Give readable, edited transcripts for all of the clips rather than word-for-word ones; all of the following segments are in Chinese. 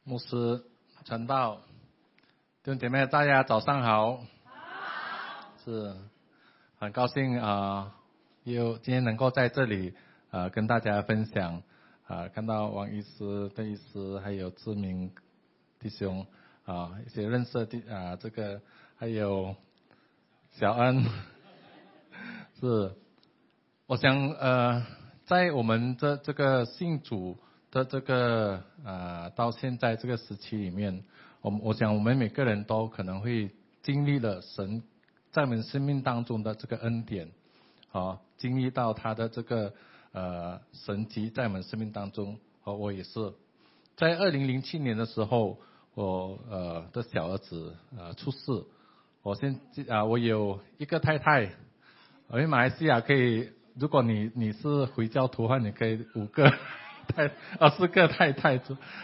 牧师传道，弟兄姐妹，大家早上好。是很高兴又今天能够在这里跟大家分享看到王医师、邓医师还有志明弟兄一些认识的这个还有小恩是，我想在我们这个信主的这个到现在这个时期里面，我想我们每个人都可能会经历了神在我们生命当中的这个恩典，经历到他的这个神迹在我们生命当中。我也是在2007年的时候，我的小儿子出世。我有一个太太，因为马来西亚可以，如果你是回教徒的话，你可以4个太太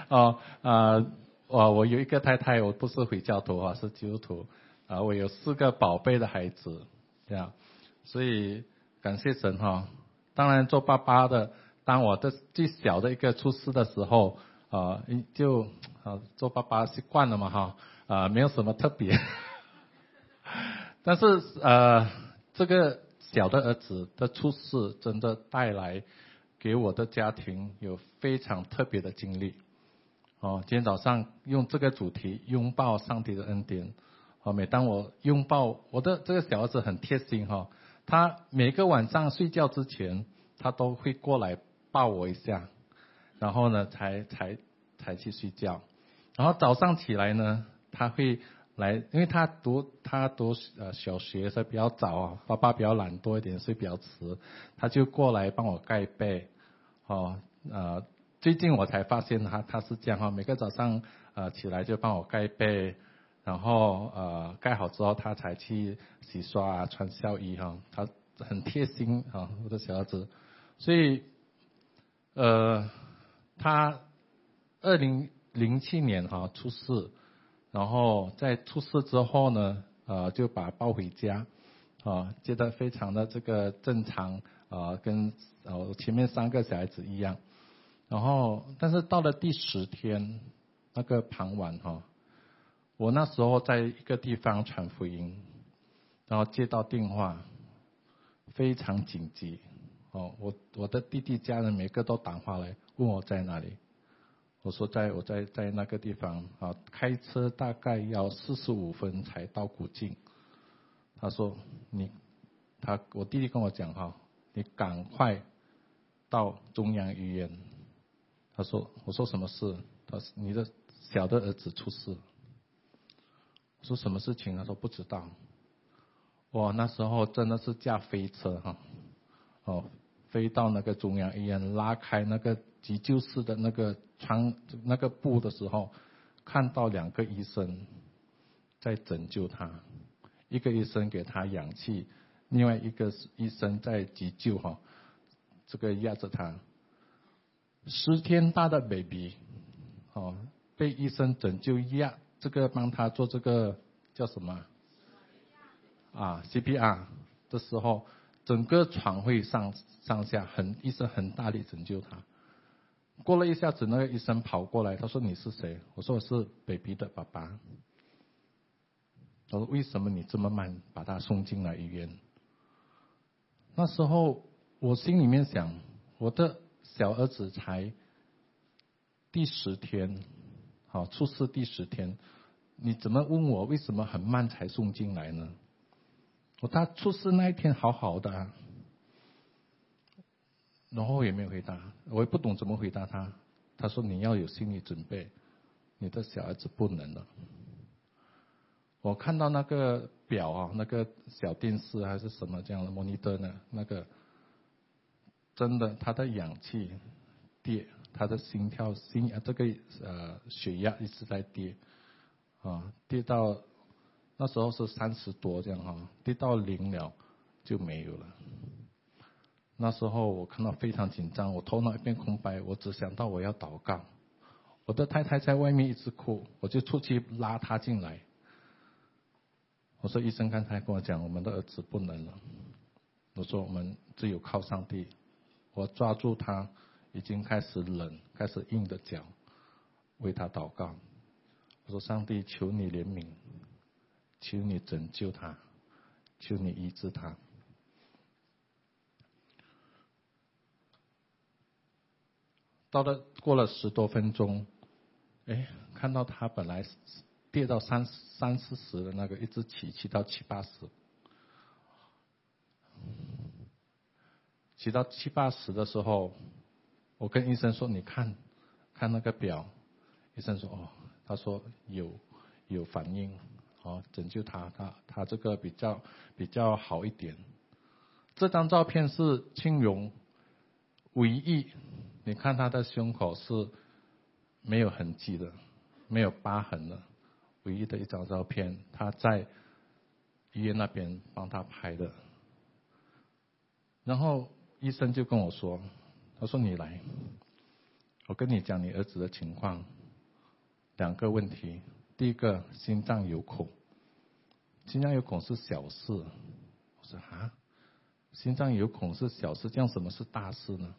我有一个太太，我不是回教徒是基督徒我有4个宝贝的孩子这样，所以感谢神当然做爸爸的，当我的最小的一个出世的时候就做爸爸习惯了嘛没有什么特别但是这个小的儿子的出世真的带来给我的家庭有非常特别的经历今天早上用这个主题拥抱上帝的恩典每当我拥抱我的这个小儿子很贴心他每个晚上睡觉之前他都会过来抱我一下，然后呢才去睡觉，然后早上起来呢他会来，因为他读小学所以比较早爸爸比较懒惰一点，所以比较迟，他就过来帮我盖被最近我才发现他是这样每个早上起来就帮我盖被，然后盖好之后他才去洗刷穿校衣他很贴心我的小儿子。所以他2007年出世，然后在出世之后呢就把他抱回家接得非常的这个正常跟前面3个小孩子一样。然后但是到了第10天那个傍晚我那时候在一个地方传福音，然后接到电话非常紧急我的弟弟家人每个都打电话来问我在哪里，我说我在那个地方开车大概要45分才到古晋。他说我弟弟跟我讲你赶快到中央医院。我说什么事？他说你的小的儿子出事。我说什么事情？他说不知道。那时候真的是驾飞车飞到那个中央医院，拉开那个急救室的那个窗那个布的时候，看到2个医生在拯救他，一个医生给他氧气，另外一个医生在急救这个压着他10天大的 baby 被医生拯救这个帮他做这个叫什么CPR 的时候，整个床会上下医生很大力拯救他。过了一下子，那个医生跑过来，他说你是谁？我说我是 baby 的爸爸。他说为什么你这么慢把他送进来医院？那时候我心里面想，我的小儿子才第10天出世第10天，你怎么问我为什么很慢才送进来呢？他出世那一天好好的然后也没有回答，我也不懂怎么回答他。他说你要有心理准备，你的小孩子不能了。我看到那个表那个小电视还是什么这样的 monitor 呢，那个真的他的氧气跌，他的心跳这个血压一直在跌跌到那时候是30多这样跌到0了就没有了。那时候我看到非常紧张，我头脑一片空白，我只想到我要祷告。我的太太在外面一直哭，我就出去拉她进来。我说医生刚才跟我讲我们的儿子不能了，我说我们只有靠上帝。我抓住他已经开始冷，开始硬的脚， 为他祷告。我说上帝，求你怜悯，求你拯救他，求你医治他。过了10多分钟，看到他本来跌到30-40的那个，一直起到70-80，起到70-80的时候，我跟医生说：“你看那个表。”医生说：“哦，他说有反应，拯救他这个比较好一点。”这张照片是庆荣唯一，你看他的胸口是没有痕迹的，没有疤痕的，唯一的一张照片，他在医院那边帮他拍的。然后医生就跟我说，他说：“你来，我跟你讲你儿子的情况，2个问题。第一个，心脏有孔，心脏有孔是小事。”我说：“啊，心脏有孔是小事，这样什么是大事呢？”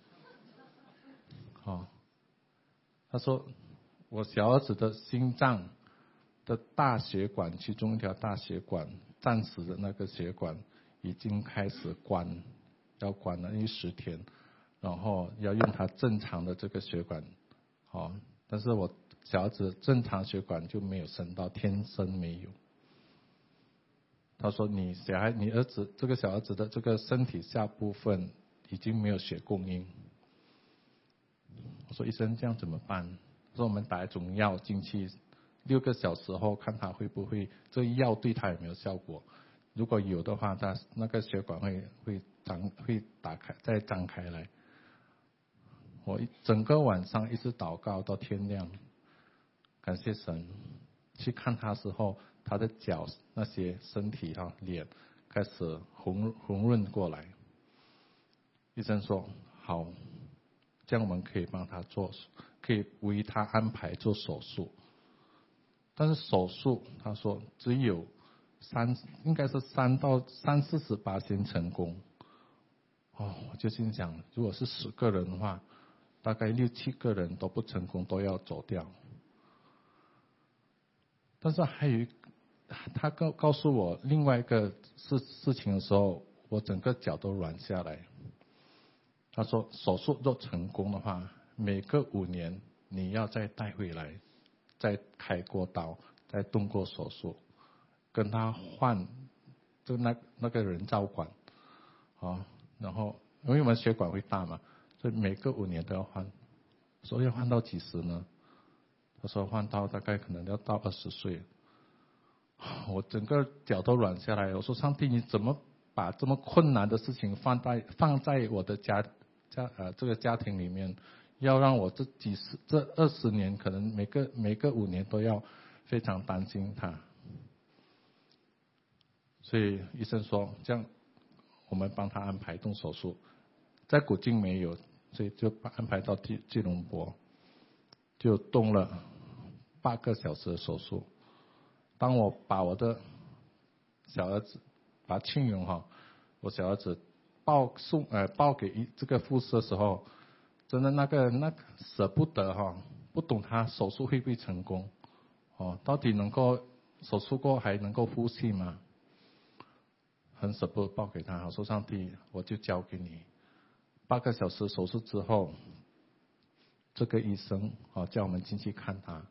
他说我小儿子的心脏的大血管，其中一条大血管，暂时的那个血管已经开始要关了，因为10天，然后要用他正常的这个血管，但是我小儿子正常血管就没有升到，天生没有。他说你儿子这个小儿子的这个身体下部分已经没有血供应。我说医生这样怎么办？他说我们打一种药进去，6个小时后看他会不会这药对他有没有效果。如果有的话，他那个血管会打开再张开来。我整个晚上一直祷告到天亮，感谢神。去看他时候，他的脚那些身体脸开始红润过来。医生说好，这样我们可以帮他可以为他安排做手术。但是手术他说只有应该是30-40%成功。我就心想，如果是10个人的话，大概6-7个人都不成功，都要走掉。但是还有他告诉我另外一个事情的时候，我整个脚都软下来。他说手术若成功的话，每隔5年你要再带回来，再开过刀，再动过手术，跟他换就那个人造管，然后因为我们血管会大嘛，所以每隔5年都要换。说要换到几时呢？他说换到大概可能要到20岁。我整个脚都软下来。我说上帝，你怎么把这么困难的事情放在我的这个家庭里面，要让我这20年可能每个5年都要非常担心他。所以医生说这样我们帮他安排动手术，在古晋没有，所以就安排到吉隆坡，就动了8个小时的手术。当我把我的小儿子把庆荣我小儿子抱给这个护士的时候，真的那个舍不得不懂他手术会不会成功，到底能够手术过还能够呼吸吗？很舍不得抱给他。我说上帝，我就交给你。8个小时手术之后，这个医生叫我们进去看他。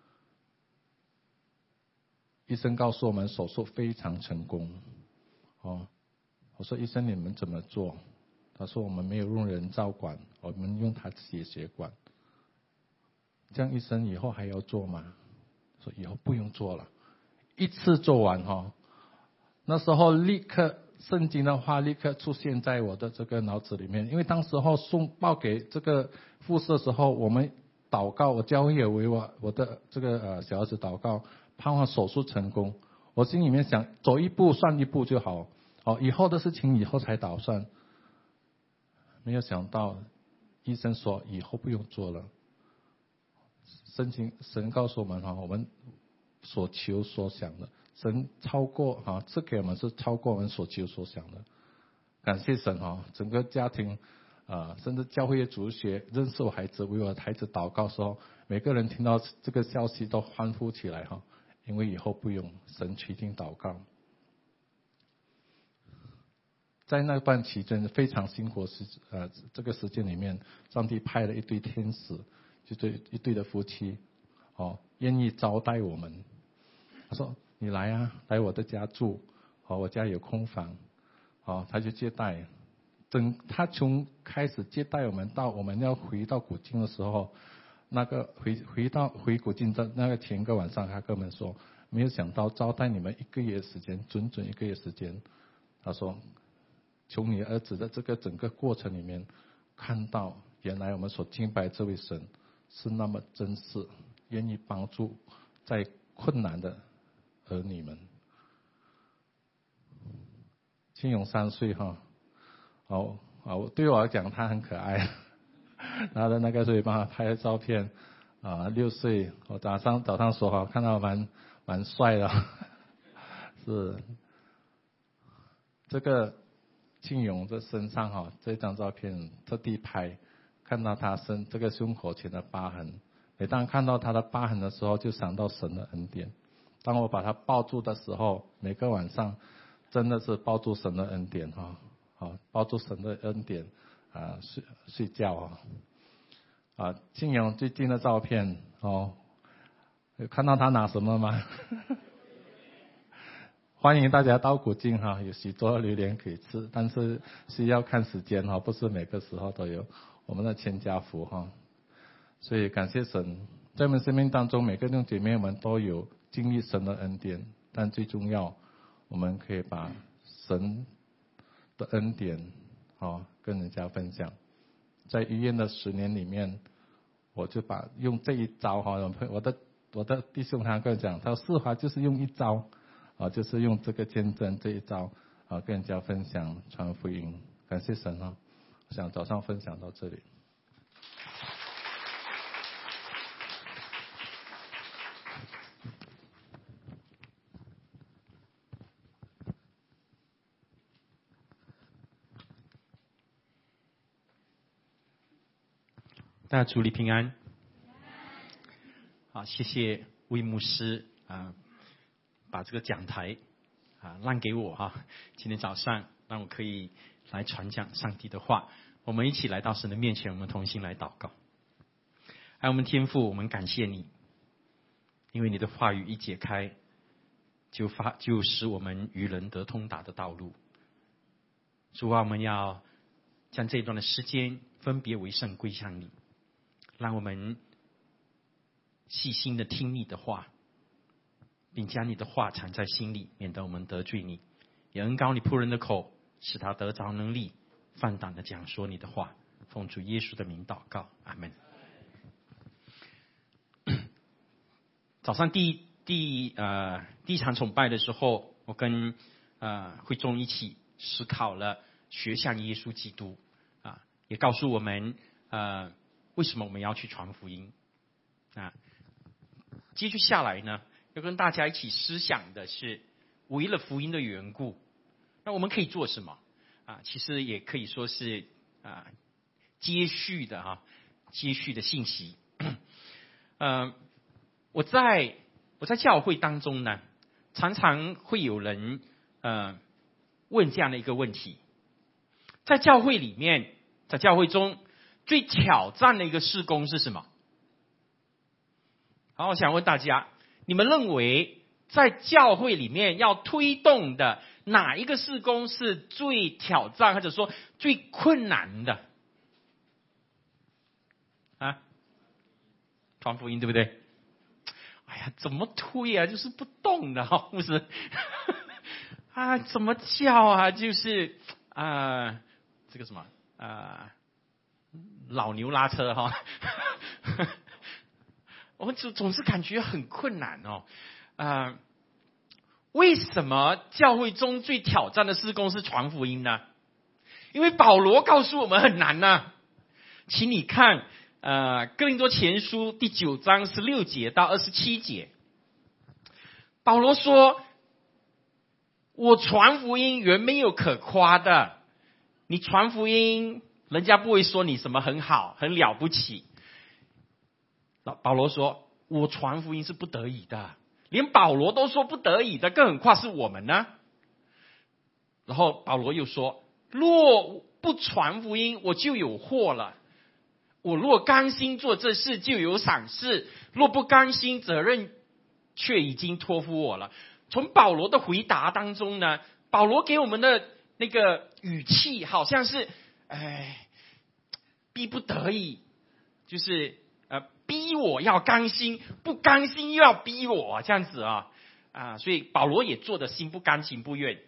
医生告诉我们手术非常成功。我说医生你们怎么做？他说我们没有用人造管，我们用他自己的血管。这样医生以后还要做吗？说以后不用做了，一次做完那时候立刻圣经的话立刻出现在我的这个脑子里面。因为当时候报给这个护士的时候，我们祷告，我教会也为我的这个小儿子祷告，盼望手术成功。我心里面想走一步算一步就好，以后的事情以后才打算。没有想到医生说以后不用做了。神告诉我们我们所求所想的，神超过赐给我们是超过我们所求所想的。感谢神整个家庭甚至教会的主学认识我孩子，为我的孩子祷告的时候，每个人听到这个消息都欢呼起来哈，因为以后不用神垂听祷告。在那段期间非常辛苦这个时间里面，上帝派了一堆天使，就对一对的夫妻，愿意招待我们。他说：“你来啊，来我的家住，我家有空房。”他就接待。他从开始接待我们到我们要回到古晋的时候，那个回古晋的那个前一个晚上，他跟我们说，没有想到招待你们1个月时间，整1个月时间。他说，从你儿子的这个整个过程里面，看到原来我们所敬拜这位神是那么真实，愿意帮助在困难的儿女们。庆勇3岁哈。对我来讲他很可爱，他的那个所以帮他拍的照片，6岁，我早上说看到蛮帅的，是这个庆勇的身上这张照片特地拍，看到他这个胸口前的疤痕，每当看到他的疤痕的时候，就想到神的恩典。当我把他抱住的时候，每个晚上真的是抱住神的恩典抱住神的恩典睡觉庆勇最近的照片有看到他拿什么吗？欢迎大家到古晋有许多榴莲可以吃，但是需要看时间不是每个时候都有我们的千家福所以感谢神，在我们生命当中每个弟兄姐妹们都有经历神的恩典，但最重要我们可以把神的恩典跟人家分享。在医院的10年里面，我就用这一招我的弟兄他跟我讲，他说世华就是用一招就是用这个见证这一招跟人家分享传福音。感谢神我想早上分享到这里。 大家主里平安。好，谢谢魏牧师把这个讲台让给我今天早上让我可以来传讲上帝的话。我们一起来到神的面前，我们同心来祷告。我们天父，我们感谢你，因为你的话语一解开，就使我们与人得通达的道路。主啊，我们要将这一段的时间分别为圣归向你，让我们细心的听你的话，并将你的话藏在心里，免得我们得罪你。也恩膏你仆人的口，使他得着能力，放胆的讲说你的话。奉主耶稣的名祷告，阿们。早上第一场崇拜的时候，我跟会众一起思考了学像耶稣基督也告诉我们为什么我们要去传福音接续下来呢，要跟大家一起思想的是为了福音的缘故，那我们可以做什么其实也可以说是接续的信息。我在教会当中呢，常常会有人问这样的一个问题：在教会里面，在教会中最挑战的一个事工是什么？好，我想问大家，你们认为在教会里面要推动的哪一个事工是最挑战，或者说最困难的传福音，对不对？哎呀，怎么推就是不动的牧师怎么叫就是这个什么老牛拉车我们总是感觉很困难为什么教会中最挑战的事工是传福音呢？因为保罗告诉我们很难请你看哥林多前书第9章16节到27节，保罗说：我传福音原没有可夸的，你传福音人家不会说你什么很好很了不起。保罗说我传福音是不得已的，连保罗都说不得已的，更何况是我们呢？然后保罗又说，若不传福音，我就有祸了。我若甘心做这事，就有赏赐；若不甘心，责任却已经托付我了。从保罗的回答当中呢，保罗给我们的那个语气好像是逼不得已，就是逼我要甘心，不甘心又要逼我这样子所以保罗也做得心不甘情不愿。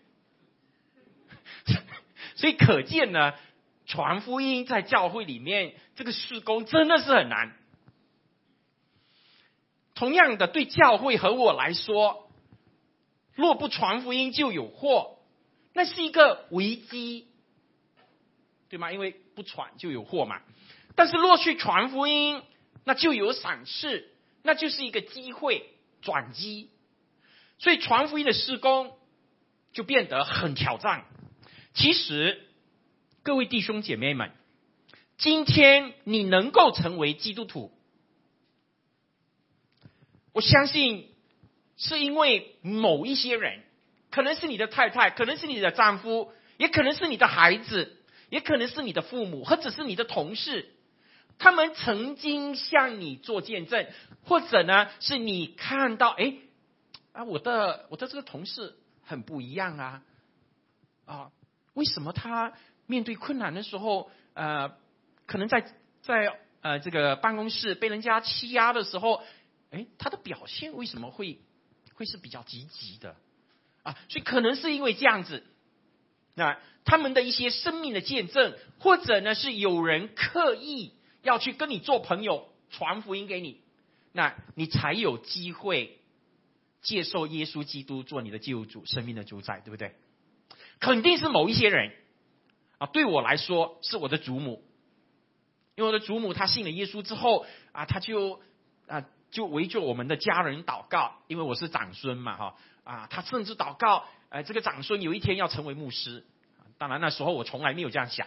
所以可见呢，传福音在教会里面这个事工真的是很难。同样的，对教会和我来说，若不传福音就有祸，那是一个危机，对吗？因为不传就有祸嘛。但是若去传福音，那就有赏赐，那就是一个机会转机。所以传福音的事工就变得很挑战。其实各位弟兄姐妹们，今天你能够成为基督徒，我相信是因为某一些人，可能是你的太太，可能是你的丈夫，也可能是你的孩子，也可能是你的父母，或者是你的同事，他们曾经向你做见证，或者呢是你看到我的这个同事很不一样为什么他面对困难的时候可能在这个办公室被人家欺压的时候，他的表现为什么会是比较积极的所以可能是因为这样子，那他们的一些生命的见证，或者呢是有人刻意要去跟你做朋友，传福音给你，那你才有机会接受耶稣基督做你的救主，生命的主宰，对不对？肯定是某一些人对我来说是我的祖母，因为我的祖母她信了耶稣之后她就围着我们的家人祷告，因为我是长孙嘛她甚至祷告这个长孙有一天要成为牧师。当然那时候我从来没有这样想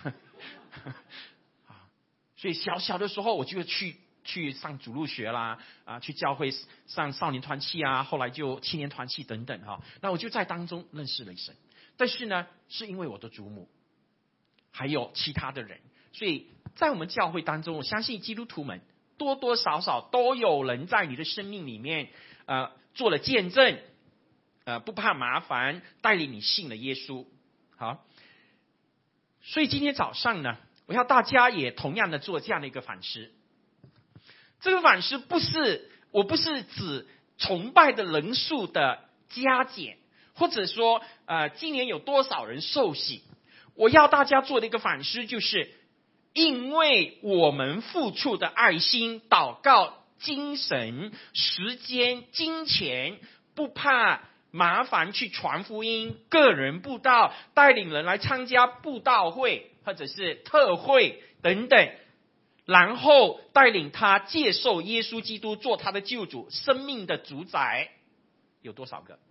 所以小的时候我就去上主路学啦去教会上少年团契后来就青年团契等等那我就在当中认识了神。但是呢是因为我的祖母还有其他的人，所以在我们教会当中，我相信基督徒们多多少少都有人在你的生命里面做了见证不怕麻烦，带领你信了耶稣。好，所以今天早上呢，我要大家也同样的做这样的一个反思。这个反思我不是指崇拜的人数的加减，或者说今年有多少人受洗。我要大家做的一个反思，就是因为我们付出的爱心、祷告、精神、时间、金钱，不怕麻烦去传福音、个人布道、带领人来参加布道会或者是特会等等，然后带领他接受耶稣基督做他的救主、生命的主宰，有多少个？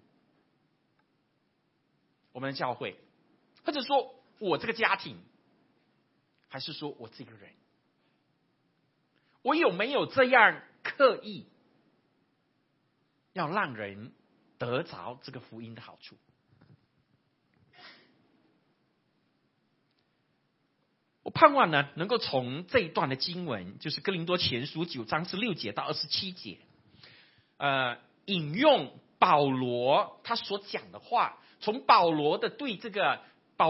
我们的教会，或者说我这个家庭，还是说我这个人，我有没有这样刻意要让人得着这个福音的好处？我盼望呢，能够从这一段的经文，就是哥林多前书9章16节到27节，引用保罗他所讲的话，从保罗对这个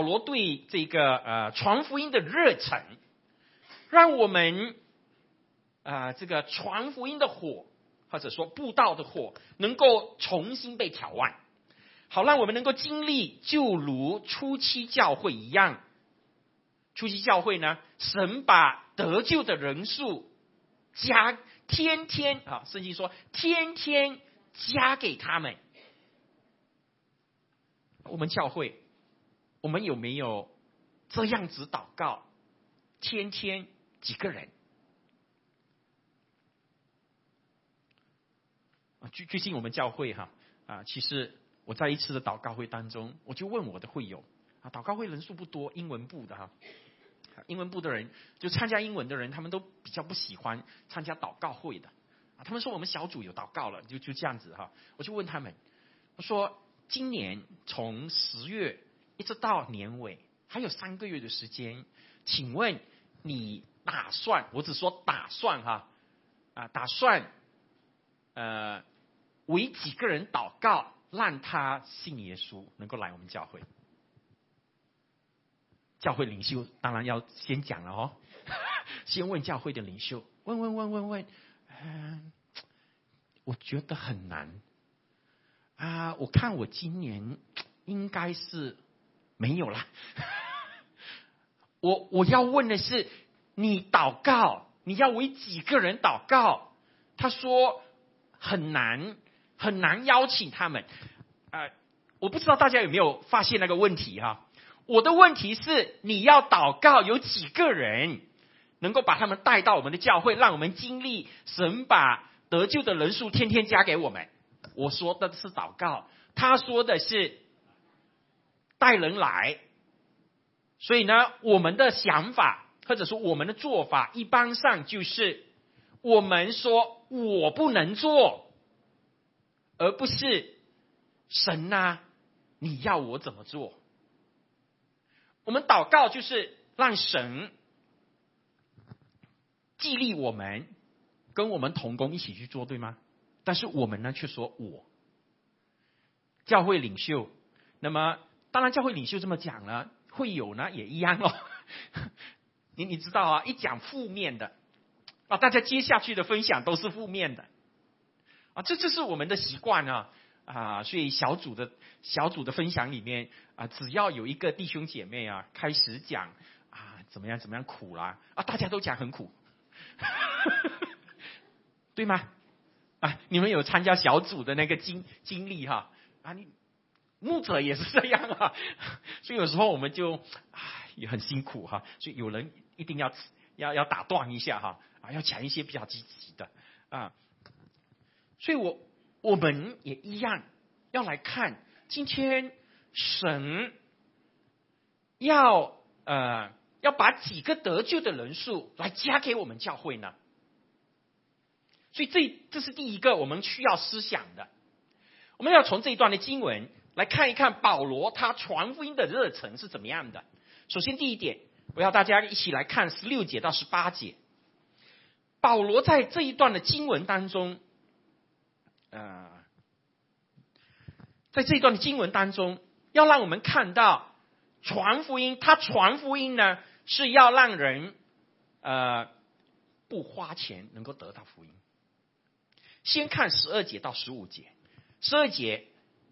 传福音的热忱，让我们这个传福音的火，或者说布道的火，能够重新被挑旺，好让我们能够经历就如初期教会一样。初期教会呢，神把得救的人数天天圣经说天天加给他们。我们教会，我们有没有这样子祷告？天天几个人？最近我们教会其实我在一次的祷告会当中，我就问我的会友祷告会人数不多，英文部的英文部的人，就参加英文的人，他们都比较不喜欢参加祷告会的啊。他们说我们小组有祷告了，就这样子哈。我就问他们，我说今年从10月一直到年尾，还有3个月的时间，请问你打算？我只说打算哈打算为几个人祷告，让他信耶稣，能够来我们教会？教会领袖当然要先讲了哦，先问教会的领袖，问，我觉得很难我看我今年应该是没有啦。我要问的是，你祷告，你要为几个人祷告？他说很难邀请他们我不知道大家有没有发现那个问题哈。我的问题是，你要祷告有几个人能够把他们带到我们的教会，让我们经历神把得救的人数天天加给我们。我说的是祷告，他说的是带人来。所以呢，我们的想法或者说我们的做法，一般上就是我们说我不能做，而不是神啊，你要我怎么做？我们祷告就是让神激励我们，跟我们同工一起去做，对吗？但是我们呢，却说我教会领袖。那么当然教会领袖这么讲了，会有呢也一样哦。你知道一讲负面的大家接下去的分享都是负面的这就是我们的习惯所以小组的分享里面只要有一个弟兄姐妹开始讲怎么样苦啦大家都讲很苦，对吗？你们有参加小组的那个经历你牧者也是这样所以有时候我们就也很辛苦所以有人一定要打断一下要讲一些比较积极的所以我们也一样要来看今天神要把几个得救的人数来加给我们教会呢？所以这是第一个我们需要思想的。我们要从这一段的经文来看一看保罗他传福音的热忱是怎么样的。首先第一点，我要大家一起来看16节到18节。保罗在这一段的经文当中要让我们看到传福音，他传福音呢是要让人不花钱能够得到福音。先看12节到15节。12节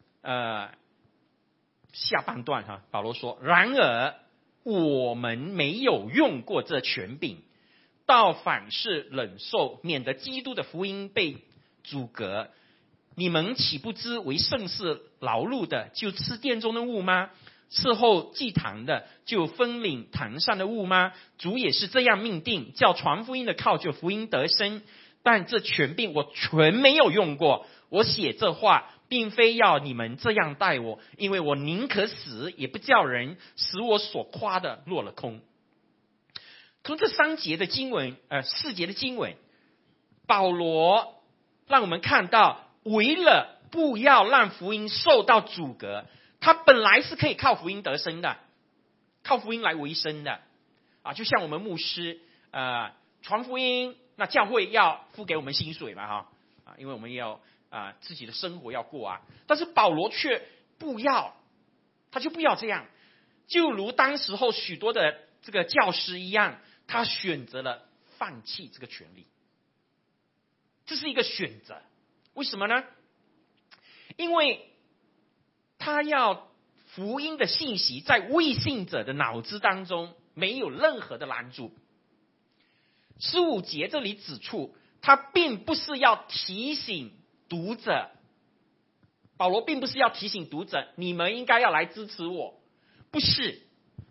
下半段保罗说，然而我们没有用过这权柄，倒反是忍受，免得基督的福音被阻隔。你们岂不知为圣事劳碌的就吃殿中的物吗？伺候祭坛的就分领坛上的物吗？主也是这样命定，叫传福音的靠着福音得生。但这权柄我全没有用过。我写这话并非要你们这样待我，因为我宁可死，也不叫人使我所夸的落了空。从这4节的经文，保罗让我们看到，为了不要让福音受到阻隔，他本来是可以靠福音得生的，靠福音来维生的就像我们牧师传福音，那教会要付给我们薪水嘛因为我们要自己的生活要过但是保罗却不要，他就不要这样，就如当时候许多的这个教师一样，他选择了放弃这个权利。这是一个选择，为什么呢？因为他要福音的信息在未信者的脑子当中没有任何的拦阻。15节这里指出，他并不是要提醒读者，保罗并不是要提醒读者你们应该要来支持我，不是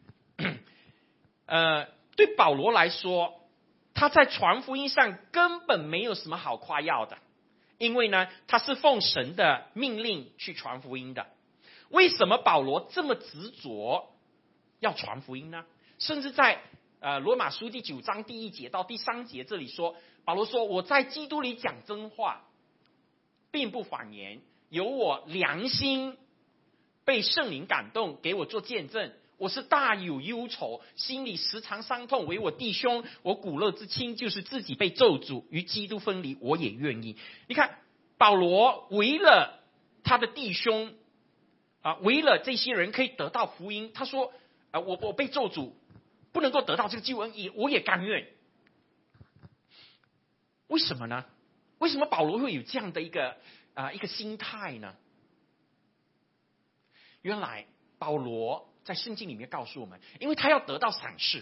对保罗来说，他在传福音上根本没有什么好夸耀的，因为呢他是奉神的命令去传福音的。为什么保罗这么执着要传福音呢？甚至在罗马书第9章第1节到第3节，这里说，保罗说，我在基督里讲真话，并不谎言，有我良心被圣灵感动，给我做见证。我是大有忧愁，心里时常伤痛，为我弟兄，我骨肉之亲，就是自己被咒诅，与基督分离，我也愿意。你看，保罗为了他的弟兄为了这些人可以得到福音，他说我被咒诅，不能够得到这个救恩，我也甘愿。为什么呢？为什么保罗会有这样的一个心态呢？原来保罗在圣经里面告诉我们，因为他要得到赏识，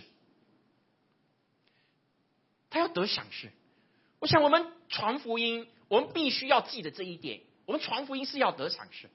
他要得赏识。我想我们传福音，我们必须要记得这一点，我们传福音是要得赏识。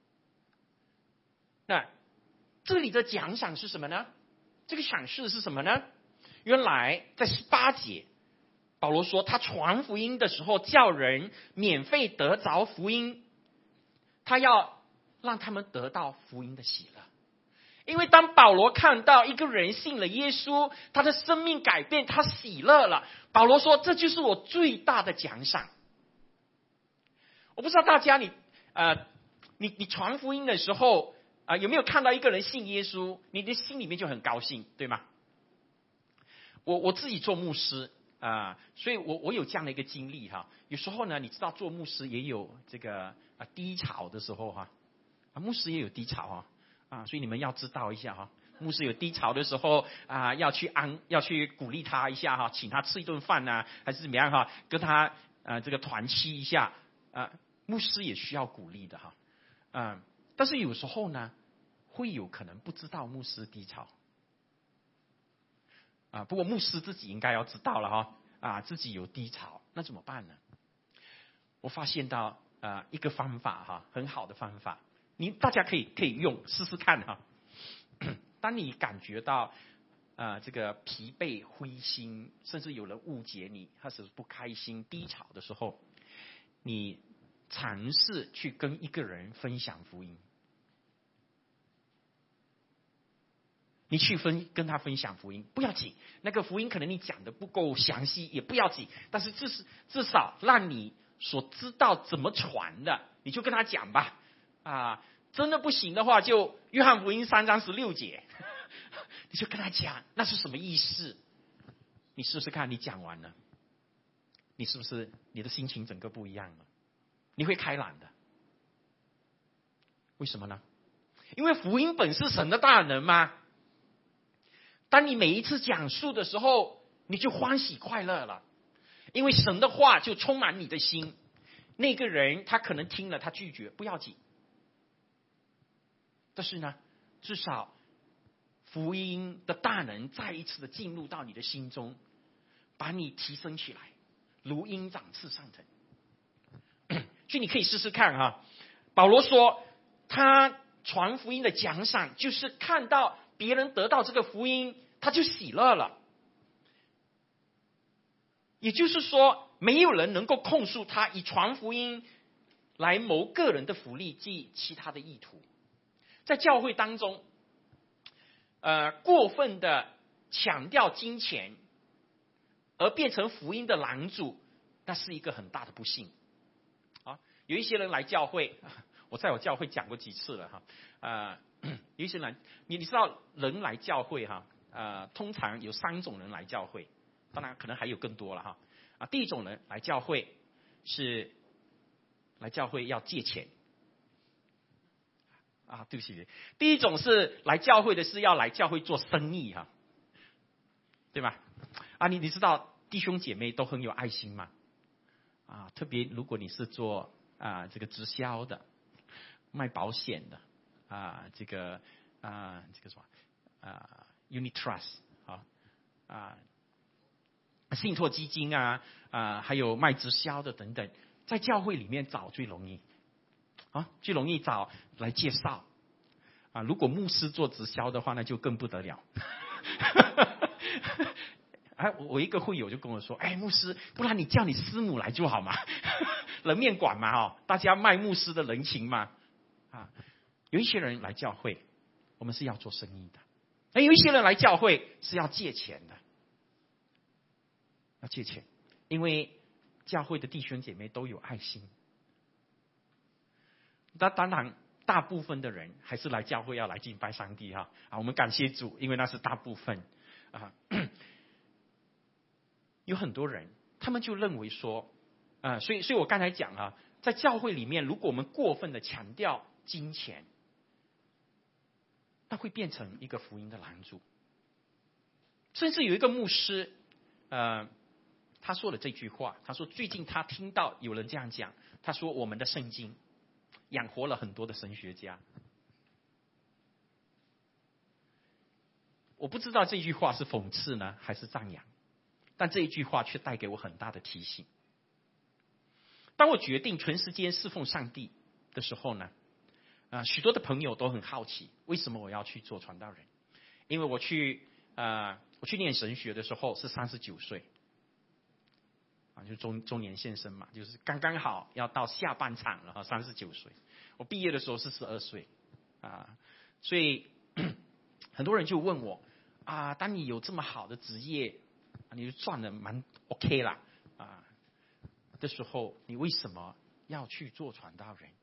那这里的奖赏是什么呢？这个赏识是什么呢？原来在18节，保罗说他传福音的时候，叫人免费得着福音，他要让他们得到福音的喜乐。因为当保罗看到一个人信了耶稣，他的生命改变，他喜乐了，保罗说这就是我最大的奖赏。我不知道大家你传福音的时候有没有看到一个人信耶稣，你的心里面就很高兴，对吗？我自己做牧师所以我有这样的一个经历哈。有时候呢，你知道做牧师也有这个低潮的时候牧师也有低潮所以你们要知道一下牧师有低潮的时候要去鼓励他一下请他吃一顿饭还是怎么样跟他这个团契一下牧师也需要鼓励的但是有时候呢，会有可能不知道牧师低潮不过牧师自己应该要知道了自己有低潮，那怎么办呢？我发现到一个方法很好的方法，大家可以用试试看当你感觉到这个疲惫、灰心，甚至有人误解你，或是不开心、低潮的时候，你尝试去跟一个人分享福音。你去跟他分享福音，不要紧，那个福音可能你讲的不够详细，也不要紧，但是至少让你所知道怎么传的，你就跟他讲吧真的不行的话，就约翰福音3章16节你就跟他讲那是什么意思。你试试看，你讲完了，你是不是你的心情整个不一样了？你会开朗的。为什么呢？因为福音本是神的大能嘛。当你每一次讲述的时候，你就欢喜快乐了，因为神的话就充满你的心。那个人他可能听了，他拒绝，不要紧，但是呢，至少福音的大能再一次的进入到你的心中，把你提升起来，如鹰展翅上腾。所以你可以试试看保罗说他传福音的奖赏就是看到别人得到这个福音，他就喜乐了。也就是说，没有人能够控诉他以传福音来谋个人的福利及其他的意图。在教会当中过分的强调金钱而变成福音的拦阻，那是一个很大的不幸有一些人来教会，我在我教会讲过几次了有一些人你知道人来教会通常有3种人来教会，当然可能还有更多了第一种人来教会是来教会要借钱对不起，第一种是来教会的是要来教会做生意对吧你知道弟兄姐妹都很有爱心嘛特别如果你是做这个直销的，卖保险的这个什么Unit Trust 信托基金还有卖直销的等等，在教会里面找最容易最容易找来介绍如果牧师做直销的话，那就更不得了我一个会友就跟我说，牧师，不然你叫你师母来就好嘛人面馆嘛大家卖牧师的人情嘛有一些人来教会，我们是要做生意的， 那有一些人来教会是要借钱的，要借钱，因为教会的弟兄姐妹都有爱心。那当然，大部分的人还是来教会要来敬拜上帝哈啊，我们感谢主，因为那是大部分啊。有很多人，他们就认为说，所以我刚才讲啊，在教会里面，如果我们过分的强调金钱，那会变成一个福音的拦阻。甚至有一个牧师，他说了这句话，他说最近他听到有人这样讲，他说我们的圣经养活了很多的神学家。我不知道这句话是讽刺呢，还是赞扬，但这一句话却带给我很大的提醒。当我决定全时间侍奉上帝的时候呢，许多的朋友都很好奇，为什么我要去做传道人？因为我去念神学的时候是39岁，就中年献身嘛，就是刚刚好要到下半场了，39岁。我毕业的时候是12岁，所以很多人就问我当你有这么好的职业，你就赚的蛮 OK 啦的时候，你为什么要去做传道人？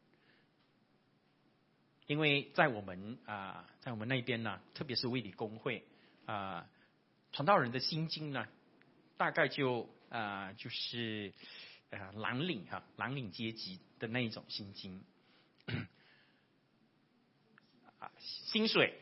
因为在我们那边呢，特别是卫理公会传道人的薪金呢，大概就是蓝领阶级的那一种薪金薪水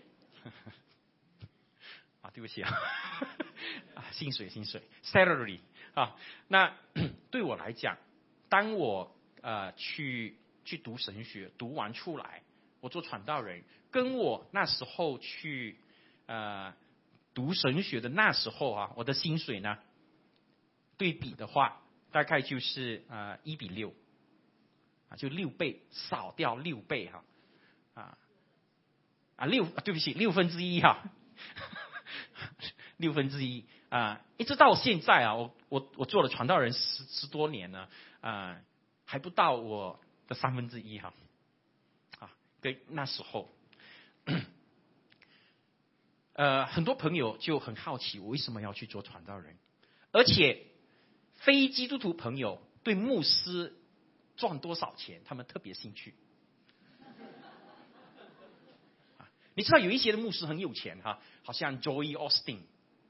对不起薪水 salary 那对我来讲，当我去读神学，读完出来，我做传道人，跟我那时候去读神学的那时候我的薪水呢，对比的话，大概就是1比6就6倍，少掉6倍对不起，1/61/6一直到现在我做了传道人10多年了还不到我的1/3跟那时候很多朋友就很好奇我为什么要去做传道人，而且非基督徒朋友对牧师赚多少钱他们特别兴趣。你知道有一些的牧师很有钱好像 Joel Osteen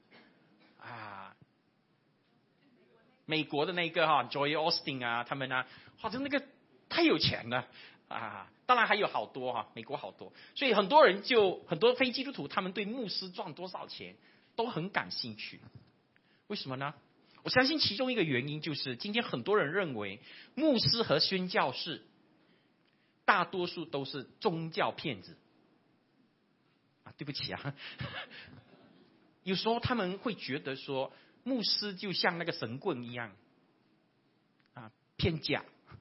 美国的那个Joel Osteen 他们好像那个太有钱了当然还有好多美国好多，所以很多非基督徒他们对牧师赚多少钱都很感兴趣。为什么呢？我相信其中一个原因就是今天很多人认为牧师和宣教士大多数都是宗教骗子对不起有时候他们会觉得说牧师就像那个神棍一样骗假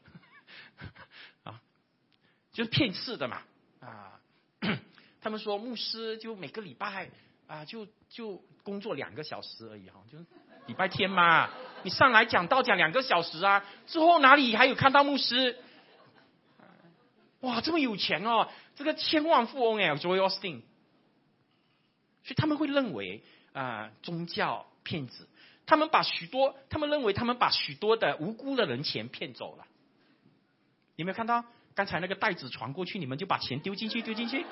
就是骗次的嘛他们说牧师就每个礼拜就工作2个小时而已就是礼拜天嘛，你上来讲道讲2个小时之后哪里还有看到牧师？哇，这么有钱这个千万富翁Joel Osteen。所以他们会认为宗教骗子，他们认为他们把许多的无辜的人钱骗走了。有没有看到刚才那个袋子传过去，你们就把钱丢进去？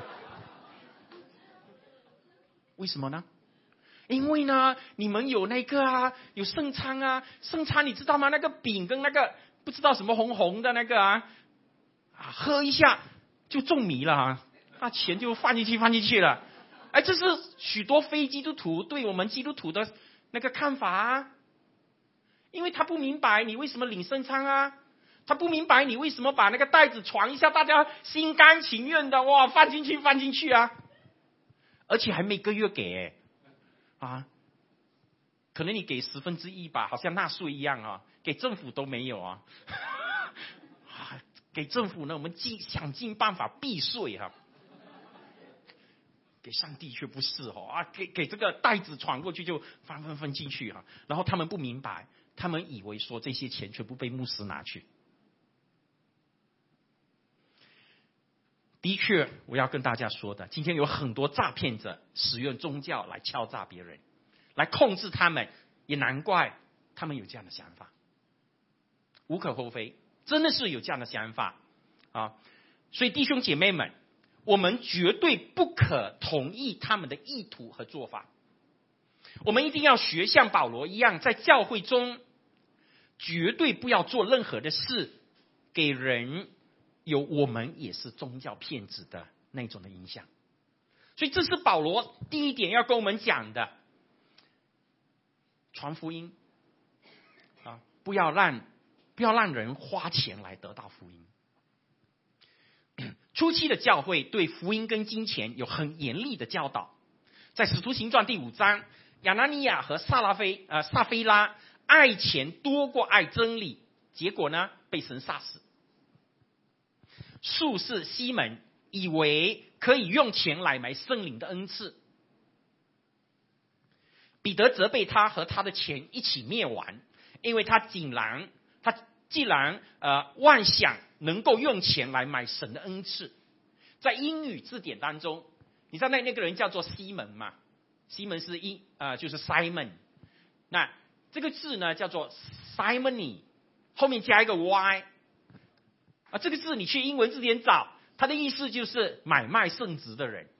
为什么呢？因为呢，你们有那个有圣餐圣餐你知道吗？那个饼跟那个不知道什么红红的那个喝一下就中迷了那钱就放进去了。这是许多非基督徒对我们基督徒的那个看法因为他不明白你为什么领圣餐他不明白你为什么把那个袋子传一下，大家心甘情愿的放进去而且还每个月给可能你给1/10吧，好像纳税一样给政府都没有给政府呢我们想尽办法避税给上帝却不是给这个袋子传过去就分进去然后他们不明白，他们以为说这些钱全部被牧师拿去。 的确，我要跟大家说的，今天有很多诈骗者使用宗教来敲诈别人，来控制他们，也难怪他们有这样的想法，无可厚非，真的是有这样的想法啊。所以弟兄姐妹们，我们绝对不可同意他们的意图和做法。我们一定要学像保罗一样，在教会中绝对不要做任何的事，给人有我们也是宗教骗子的那种的影响。所以这是保罗第一点要跟我们讲的，传福音啊，不要让人花钱来得到福音。初期的教会对福音跟金钱有很严厉的教导，在使徒行传第5章，亚拿尼亚和撒非拉爱钱多过爱真理，结果呢被神杀死。术士西门以为可以用钱来买圣灵的恩赐，彼得责备他和他的钱一起灭亡，因为他既然妄想能够用钱来买神的恩赐。在英语字典当中，你知道那个人叫做西门嘛？西门是就是 Simon， 那这个字呢叫做 Simony， 后面加一个 Y 啊，这个字你去英文字典找，它的意思就是买卖圣职的人，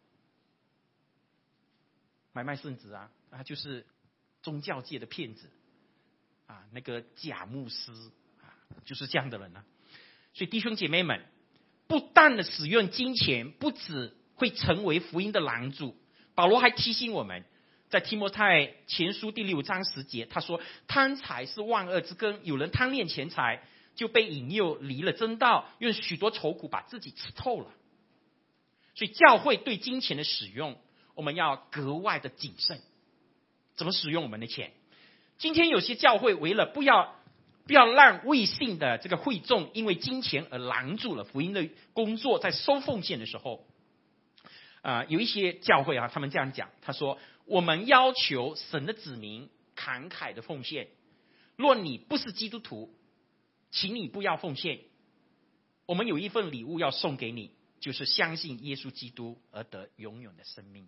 买卖圣职啊，就是宗教界的骗子啊，那个假牧师啊，就是这样的人啊。所以弟兄姐妹们，不但的使用金钱，不只会成为福音的拦阻，保罗还提醒我们，在提摩太前书第6章10节，他说：“贪财是万恶之根，有人贪恋钱财，就被引诱离了真道，用许多愁苦把自己吃透了。”所以教会对金钱的使用，我们要格外的谨慎。怎么使用我们的钱？今天有些教会为了不要让未信的这个会众因为金钱而拦住了福音的工作，在收奉献的时候，有一些教会他们这样讲，他说：“我们要求神的子民慷慨的奉献，若你不是基督徒，请你不要奉献。我们有一份礼物要送给你，就是相信耶稣基督而得永远的生命。”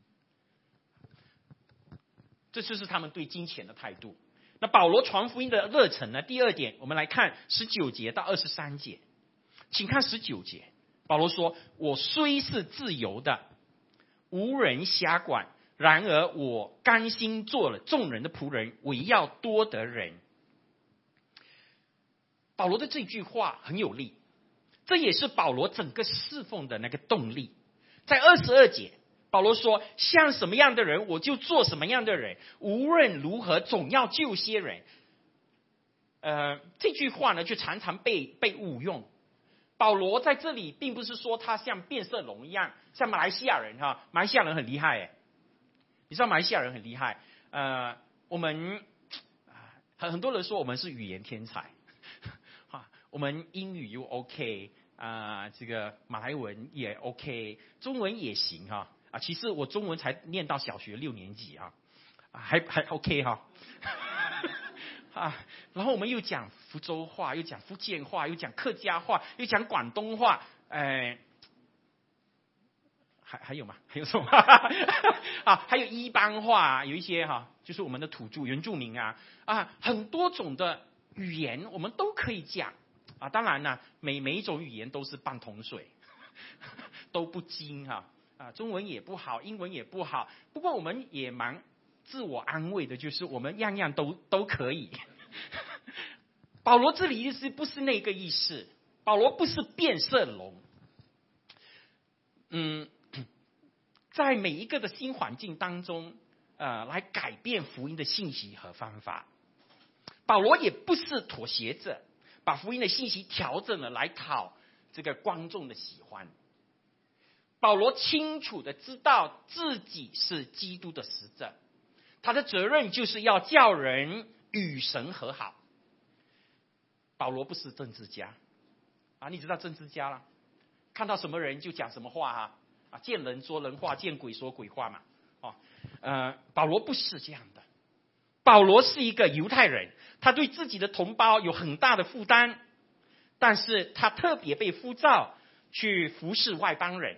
这就是他们对金钱的态度。那保罗传福音的热忱呢？第二点，我们来看19节到23节。请看19节，保罗说：“我虽是自由的，无人辖管，然而我甘心做了众人的仆人，为要多得人。”保罗的这句话很有力，这也是保罗整个侍奉的那个动力。在22节，保罗说：“像什么样的人，我就做什么样的人，无论如何，总要救些人。”这句话呢，就常常被误用。保罗在这里并不是说他像变色龙一样，像马来西亚人哈，马来西亚人很厉害你知道马来西亚人很厉害。我们很多人说我们是语言天才，我们英语又 OK 这个马来文也 OK， 中文也行哈。其实我中文才念到小学6年级还 OK 哈。然后我们又讲福州话，又讲福建话，又讲客家话，又讲广东话，还有吗？还有什么？还有伊邦话，有一些就是我们的土著原住民很多种的语言我们都可以讲当然呢，每一种语言都是半桶水，都不精中文也不好，英文也不好，不过我们也蛮自我安慰的，就是我们样样都可以。保罗这里意思不是那个意思，保罗不是变色龙。在每一个的新环境当中，来改变福音的信息和方法。保罗也不是妥协者，把福音的信息调整了来讨这个观众的喜欢。保罗清楚的知道自己是基督的使者，他的责任就是要叫人与神和好。保罗不是政治家你知道政治家啦，看到什么人就讲什么话见人说人话，见鬼说鬼话嘛保罗不是这样的。保罗是一个犹太人，他对自己的同胞有很大的负担，但是他特别被呼召去服侍外邦人。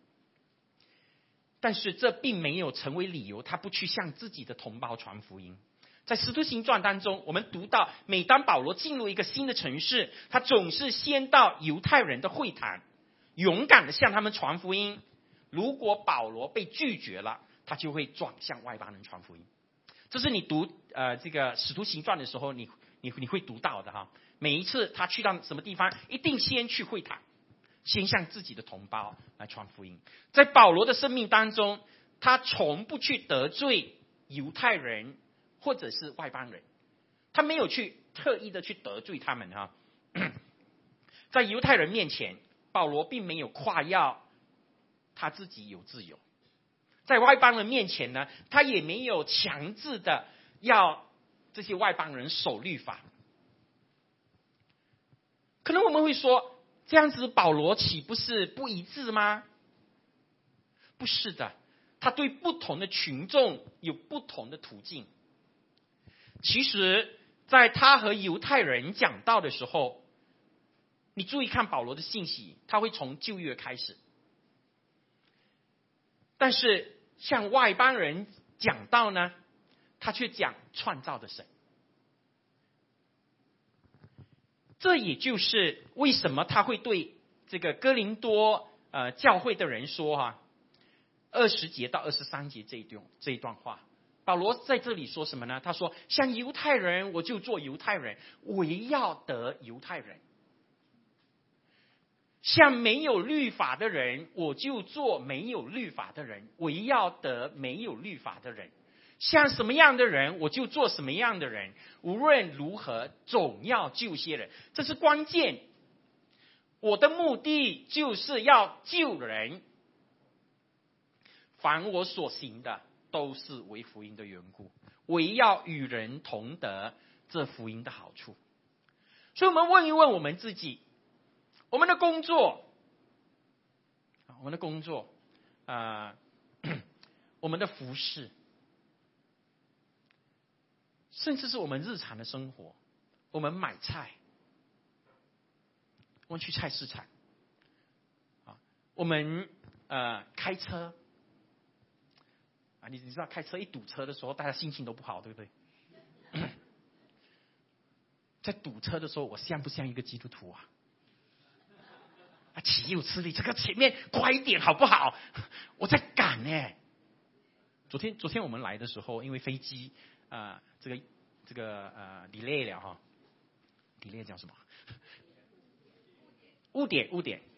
但是这并没有成为理由，他不去向自己的同胞传福音。在使徒行传当中，我们读到，每当保罗进入一个新的城市，他总是先到犹太人的会谈，勇敢的向他们传福音。如果保罗被拒绝了，他就会转向外邦人传福音。这是你读这个使徒行传的时候，你会读到的哈。每一次他去到什么地方，一定先去会谈，先向自己的同胞来传福音。在保罗的生命当中，他从不去得罪犹太人或者是外邦人，他没有去特意的去得罪他们哈。在犹太人面前，保罗并没有夸耀他自己有自由；在外邦人面前呢，他也没有强制的要这些外邦人守律法。可能我们会说，这样子保罗岂不是不一致吗？不是的，他对不同的群众有不同的途径。其实在他和犹太人讲道的时候，你注意看保罗的信息，他会从旧约开始，但是向外邦人讲道呢，他却讲创造的神。这也就是为什么他会对这个哥林多教会的人说20节到23节这一段话。保罗在这里说什么呢？他说，像犹太人我就做犹太人，为要得犹太人；像没有律法的人我就做没有律法的人，为要得没有律法的人；像什么样的人我就做什么样的人，无论如何总要救些人。这是关键，我的目的就是要救人，凡我所行的都是为福音的缘故，为要与人同得这福音的好处。所以我们问一问我们自己，我们的工作我们的服事，甚至是我们日常的生活，我们买菜，我们去菜市场，我们开车，你知道开车一堵车的时候，大家心情都不好，对不对？在堵车的时候，我像不像一个基督徒啊？岂有此理！这个前面快一点好不好？我在赶呢。昨天我们来的时候，因为飞机这个delay 了哈，delay 叫什么？误点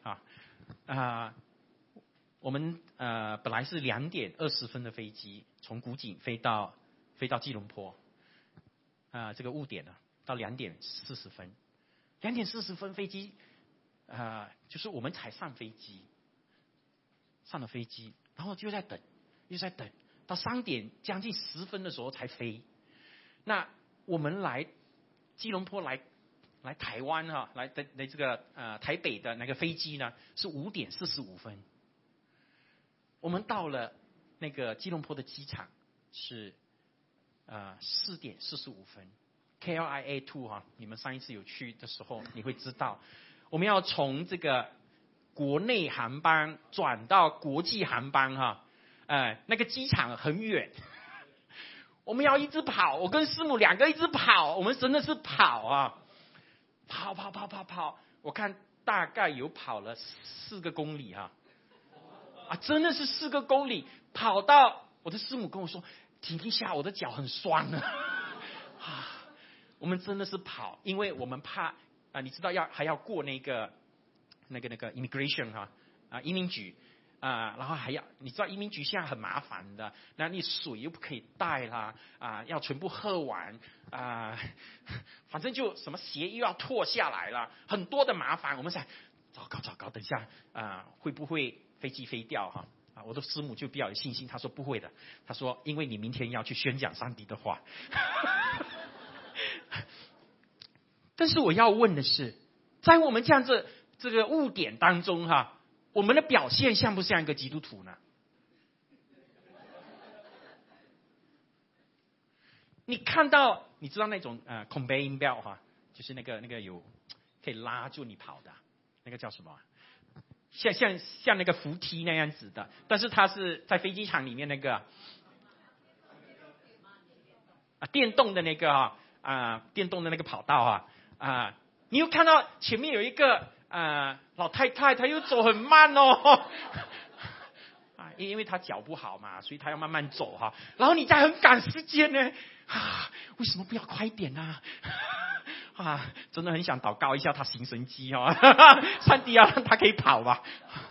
我们本来是2点20分的飞机，从古井飞到吉隆坡，这个误点了，到2点40分，2点40分飞机就是我们才上飞机，上了飞机，然后就在等，到3点将近10分的时候才飞。那我们来吉隆坡来台湾来这个台北的那个飞机呢是5点45分。我们到了那个吉隆坡的机场是4点45分 ，KLIA 2你们上一次有去的时候你会知道，我们要从这个国内航班转到国际航班那个机场很远，我们要一直跑，我跟师母2个一直跑，我们真的是跑，我看大概有跑了4个公里真的是4个公里，跑到我的师母跟我说停一下，我的脚很酸我们真的是跑，因为我们怕你知道还要过那个 immigration 移民局然后还要你知道移民局现在很麻烦的，那你水又不可以带啦要全部喝完反正就什么鞋又要脱下来了，很多的麻烦。我们想糟糕，等一下会不会飞机飞掉我的师母就比较有信心，她说不会的，她说因为你明天要去宣讲上帝的话但是我要问的是，在我们这样这个误点当中我们的表现像不像一个基督徒呢？你看到你知道那种conveyor belt 就是那个有可以拉住你跑的那个叫什么像那个扶梯那样子的，但是它是在飞机场里面那个电动的那个电动的那个跑道你又看到前面有一个老太太，她又走很慢哦。因为他脚不好嘛，所以他要慢慢走然后你在很赶时间呢为什么不要快一点呢？真的很想祷告一下他行神迹上帝让他可以跑吧。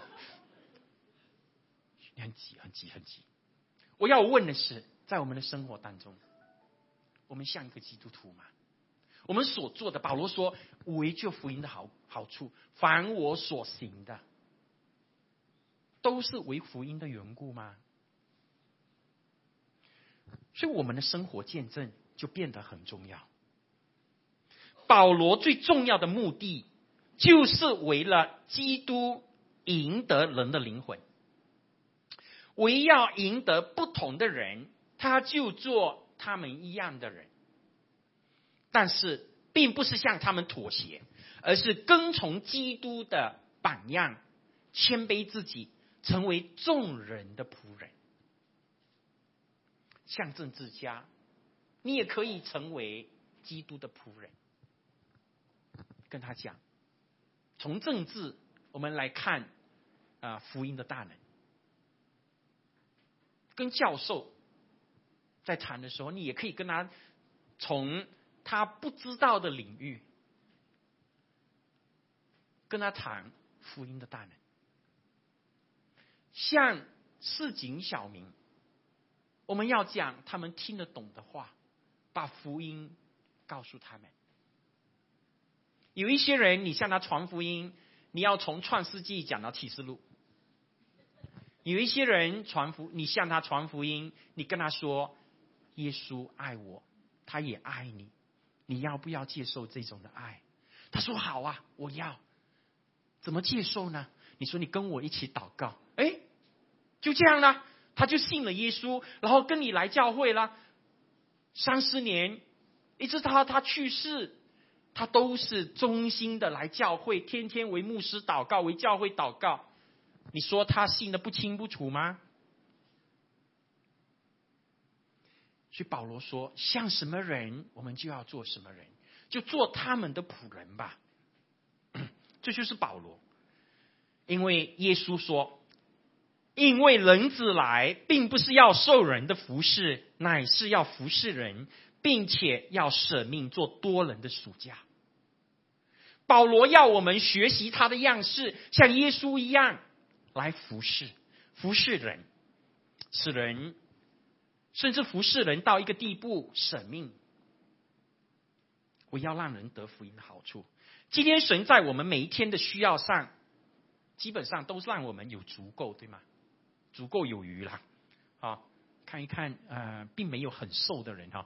很急。我要问的是，在我们的生活当中，我们像一个基督徒吗？我们所做的，保罗说为救福音的好处，凡我所行的都是为福音的缘故吗？所以我们的生活见证就变得很重要。保罗最重要的目的就是为了基督赢得人的灵魂，为要赢得不同的人，他就做他们一样的人，但是并不是向他们妥协，而是跟从基督的榜样，谦卑自己，成为众人的仆人。像政治家，你也可以成为基督的仆人。跟他讲，从政治我们来看福音的大能。跟教授在谈的时候，你也可以跟他从他不知道的领域跟他谈福音的大能。像市井小民，我们要讲他们听得懂的话，把福音告诉他们。有一些人你向他传福音，你要从创世纪讲到启示录。有一些人你向他传福音，你跟他说耶稣爱我，他也爱你，你要不要接受这种的爱？他说好啊，我要。怎么接受呢？你说你跟我一起祷告，就这样了，他就信了耶稣，然后跟你来教会了30年，一直到他去世，他都是忠心的来教会，天天为牧师祷告，为教会祷告。你说他信得不清不楚吗？所以保罗说，像什么人我们就要做什么人，就做他们的仆人吧。这就是保罗。因为耶稣说，因为人子来并不是要受人的服侍，乃是要服侍人，并且要舍命做多人的赎价。保罗要我们学习他的样式，像耶稣一样来服侍人，使人甚至服侍人到一个地步，舍命，我要让人得福音的好处。今天神在我们每一天的需要上，基本上都是让我们有足够，对吗？足够有余啦。看一看并没有很瘦的人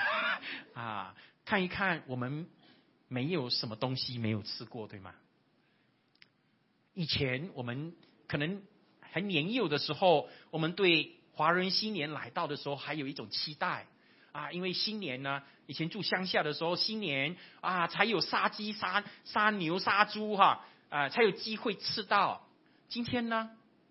看一看我们没有什么东西没有吃过，对吗？以前我们可能还年幼的时候，我们对华人新年来到的时候还有一种期待因为新年呢，以前住乡下的时候，新年才有杀鸡杀牛杀猪才有机会吃到。今天呢，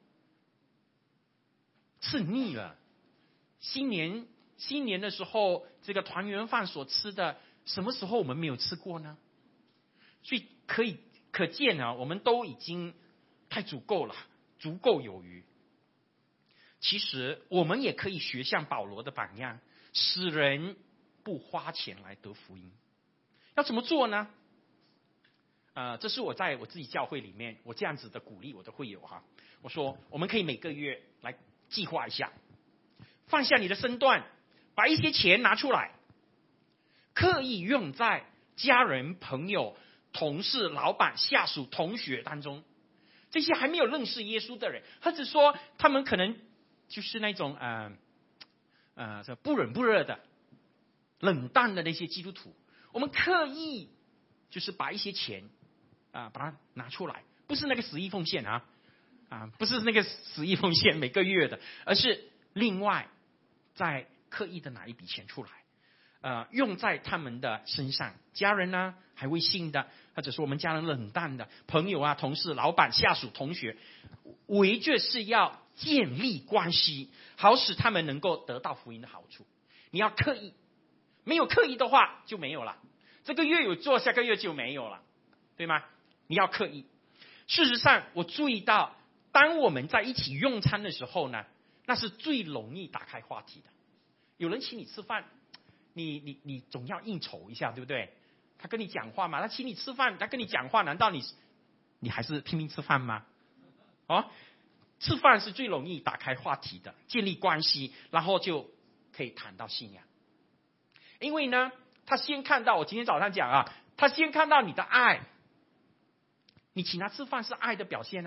吃腻了。新年的时候，这个团圆饭所吃的，什么时候我们没有吃过呢？所以可见我们都已经太足够了，足够有余。其实我们也可以学像保罗的榜样，使人不花钱来得福音。要怎么做呢？这是我在我自己教会里面，我这样子的鼓励我的会友我说我们可以每个月来计划一下，放下你的身段，把一些钱拿出来，刻意用在家人、朋友、同事、老板、下属、同学当中。这些还没有认识耶稣的人，或者说他们可能就是那种不冷不热的、冷淡的那些基督徒，我们刻意就是把一些钱把它拿出来，不是那个10亿奉献不是那个10亿奉献每个月的，而是另外再刻意的拿一笔钱出来， 用在他们的身上。家人呢还未信的，或者说我们家人冷淡的朋友啊、同事、老板、下属、同学，为着是要建立关系，好使他们能够得到福音的好处。你要刻意，没有刻意的话就没有了。这个月有做，下个月就没有了，对吗？你要刻意。事实上，我注意到，当我们在一起用餐的时候呢，那是最容易打开话题的。有人请你吃饭，你总要应酬一下，对不对？他跟你讲话嘛，他请你吃饭，他跟你讲话，难道你还是拼命吃饭吗？吃饭是最容易打开话题的，建立关系，然后就可以谈到信仰。因为呢，他先看到，我今天早上讲啊，他先看到你的爱。你请他吃饭是爱的表现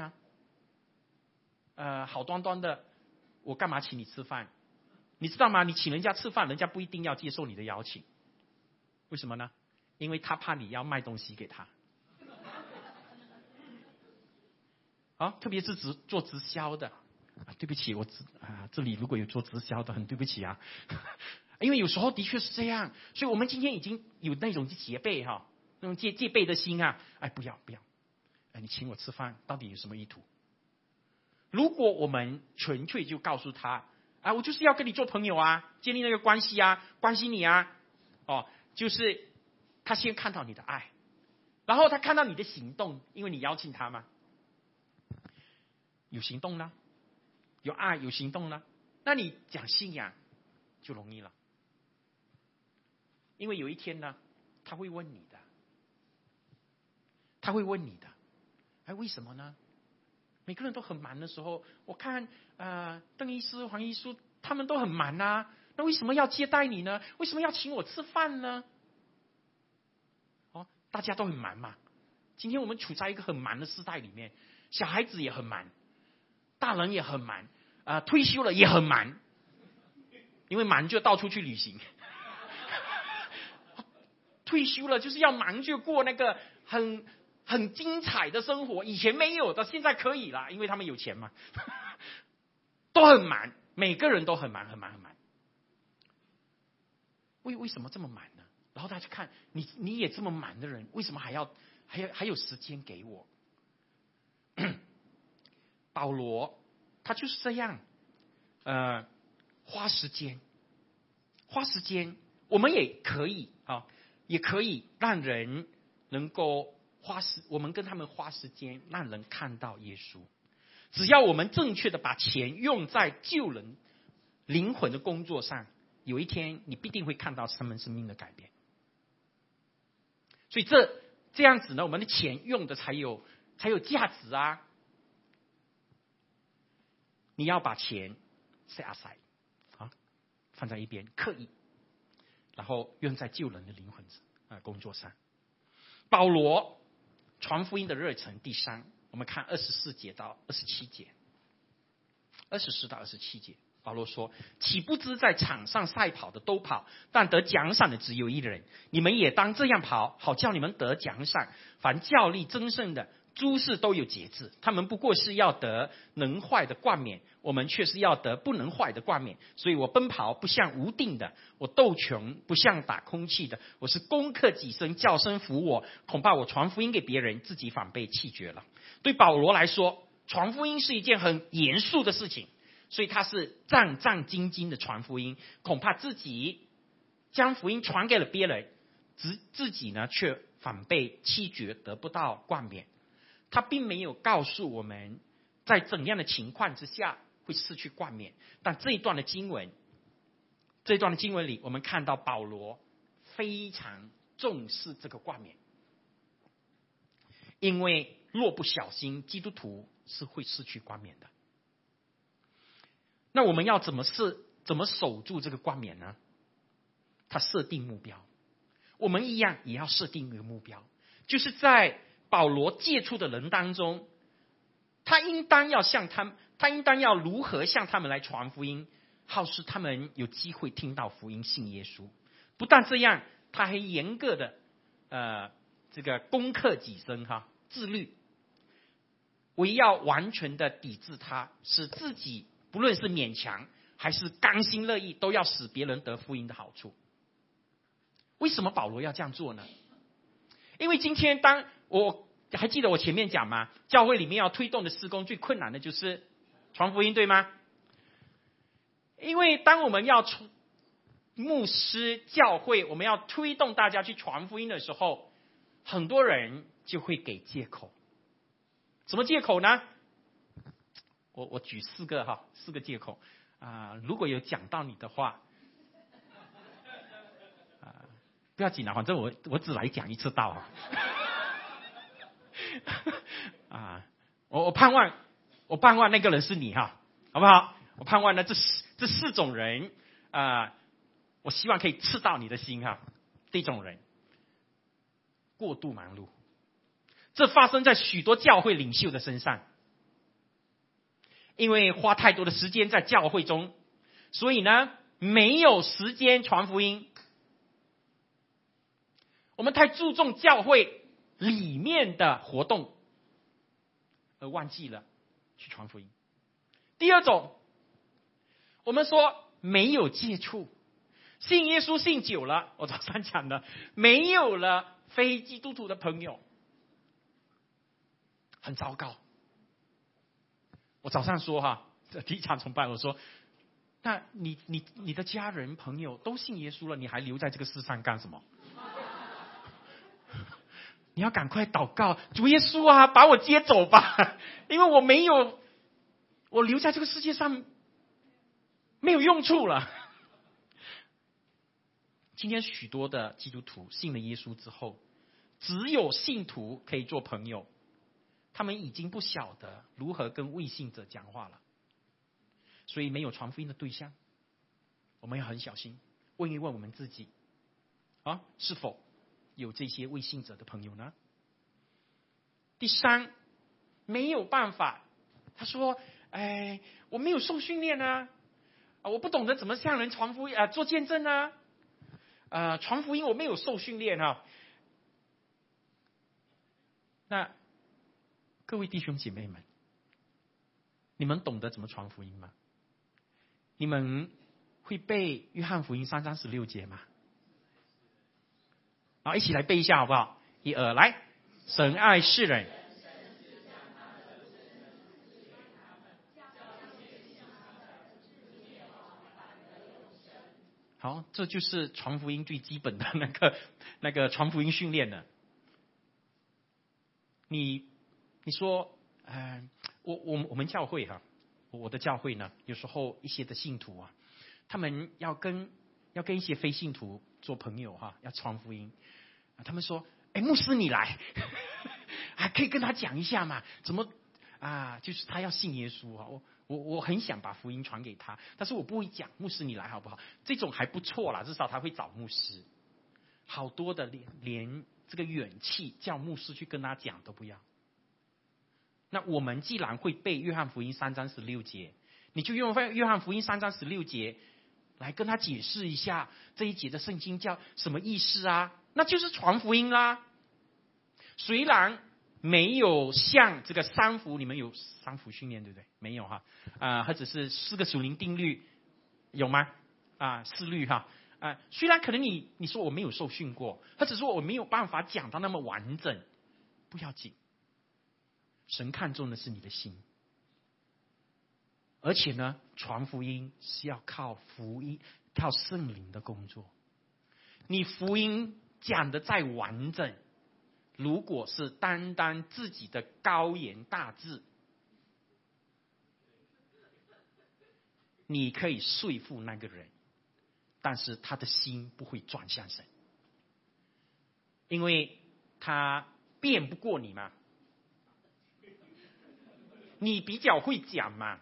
啊。好端端的，我干嘛请你吃饭？你知道吗？你请人家吃饭，人家不一定要接受你的邀请。为什么呢？因为他怕你要卖东西给他。特别是做直销的。对不起，这里如果有做直销的，很对不起啊。因为有时候的确是这样，所以我们今天已经有那种戒备那种戒备的心啊。不要。你请我吃饭，到底有什么意图？如果我们纯粹就告诉他，我就是要跟你做朋友啊，建立那个关系啊，关心你啊，就是他先看到你的爱，然后他看到你的行动，因为你邀请他嘛，有行动呢，有爱，有行动呢，那你讲信仰就容易了，因为有一天呢，他会问你的。为什么呢？每个人都很忙的时候，我看邓医师、黄医师他们都很忙啊，那为什么要接待你呢？为什么要请我吃饭呢？大家都很忙嘛。今天我们处在一个很忙的时代里面，小孩子也很忙，大人也很忙，退休了也很忙，因为忙就到处去旅行。退休了就是要忙着过那个很精彩的生活，以前没有的，现在可以了，因为他们有钱嘛。都很忙，每个人都很忙。为什么这么忙呢？然后大家看你也这么忙的人，为什么还有时间给我？保罗他就是这样，花时间，我们也可以也可以让人能够我们跟他们花时间，让人看到耶稣。只要我们正确的把钱用在救人灵魂的工作上，有一天你必定会看到他们生命的改变。所以这样子呢，我们的钱用的才有价值啊。你要把钱 set aside 放在一边，刻意，然后用在救人的灵魂工作上。保罗传福音的热忱，第3，我们看24节到27节，24到27节，保罗说：“岂不知在场上赛跑的都跑，但得奖赏的只有一人。你们也当这样跑，好叫你们得奖赏。凡较力争胜的，诸事都有节制。他们不过是要得能坏的冠冕，我们却是要得不能坏的冠冕。所以我奔跑不像无定的，我斗穷不像打空气的。我是攻克己身，叫声服我。恐怕我传福音给别人，自己反被弃绝了。”对保罗来说，传福音是一件很严肃的事情，所以他是战战兢兢的传福音，恐怕自己将福音传给了别人，自己呢却反被弃绝，得不到冠冕。他并没有告诉我们在怎样的情况之下会失去冠冕，但这一段的经文里，我们看到保罗非常重视这个冠冕，因为若不小心，基督徒是会失去冠冕的。那我们要怎么守住这个冠冕呢？他设定目标，我们一样也要设定一个目标，就是在保罗接触的人当中，他应当要如何向他们来传福音，好使他们有机会听到福音，信耶稣。不但这样，他还严格的这个攻克己身自律，我要完全的抵制他，使自己不论是勉强还是甘心乐意，都要使别人得福音的好处。 为什么保罗要这样做呢？因为今天当我还记得我前面讲吗？教会里面要推动的事工最困难的就是传福音，对吗？因为当我们要牧师教会，我们要推动大家去传福音的时候，很多人就会给借口。什么借口呢？我举四个借口如果有讲到你的话不要紧反正我只来讲一次道我盼望那个人是你好不好？我盼望呢这四种人我希望可以刺到你的心第一种人，过度忙碌，这发生在许多教会领袖的身上。因为花太多的时间在教会中，所以呢没有时间传福音。我们太注重教会里面的活动，而忘记了去传福音。第二种，我们说没有接触，信耶稣信久了，我早上讲的，没有了非基督徒的朋友，很糟糕。我早上说第一场崇拜我说，那你的家人朋友都信耶稣了，你还留在这个世上干什么？你要赶快祷告，主耶稣把我接走吧，因为我留在这个世界上没有用处了。今天许多的基督徒信了耶稣之后，只有信徒可以做朋友，他们已经不晓得如何跟未信者讲话了，所以没有传福音的对象。我们要很小心，问一问我们自己是否有这些未信者的朋友呢？第三，没有办法，他说我没有受训练我不懂得怎么向人传福音做见证传福音我没有受训练那各位弟兄姐妹们，你们懂得怎么传福音吗？你们会背约翰福音3章16节吗？好，一起来背一下好不好？1、2，来，神爱世人。好，这就是传福音最基本的那个传福音训练了。你说我们教会我的教会呢，有时候一些的信徒他们要跟一些非信徒做朋友要传福音他们说牧师你来还可以跟他讲一下嘛，怎么就是他要信耶稣我很想把福音传给他，但是我不会讲，牧师你来好不好？这种还不错啦，至少他会找牧师。好多的连这个远气叫牧师去跟他讲都不要。那我们既然会背约翰福音3章16节，你就用约翰福音3章16节来跟他解释一下这一节的圣经叫什么意思那就是传福音啦。虽然没有像这个三福，你们有三福训练对不对？没有或者是4个属灵定律有吗？4律虽然可能你说我没有受训过，或者说我没有办法讲到那么完整，不要紧，神看重的是你的心。而且呢，传福音是要靠圣灵的工作。你福音讲的再完整，如果是单单自己的高言大志，你可以说服那个人，但是他的心不会转向神，因为他辩不过你嘛，你比较会讲嘛。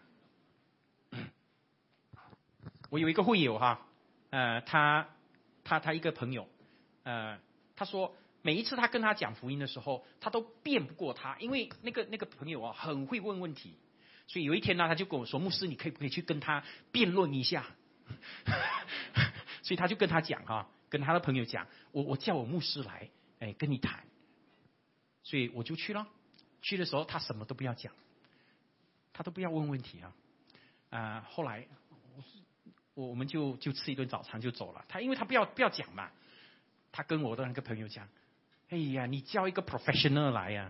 我有一个会友他一个朋友他说每一次他跟他讲福音的时候，他都辩不过他，因为那个朋友很会问问题，所以有一天呢，他就跟我说：“牧师，你可以不可以去跟他辩论一下？”所以他就跟他讲跟他的朋友讲，我叫我牧师来跟你谈，所以我就去了。去的时候他什么都不要讲，他都不要问问题后来我们就吃一顿早餐就走了。因为他不要讲嘛。 他跟我的那个朋友讲：“哎呀，你叫一个 professional 来呀、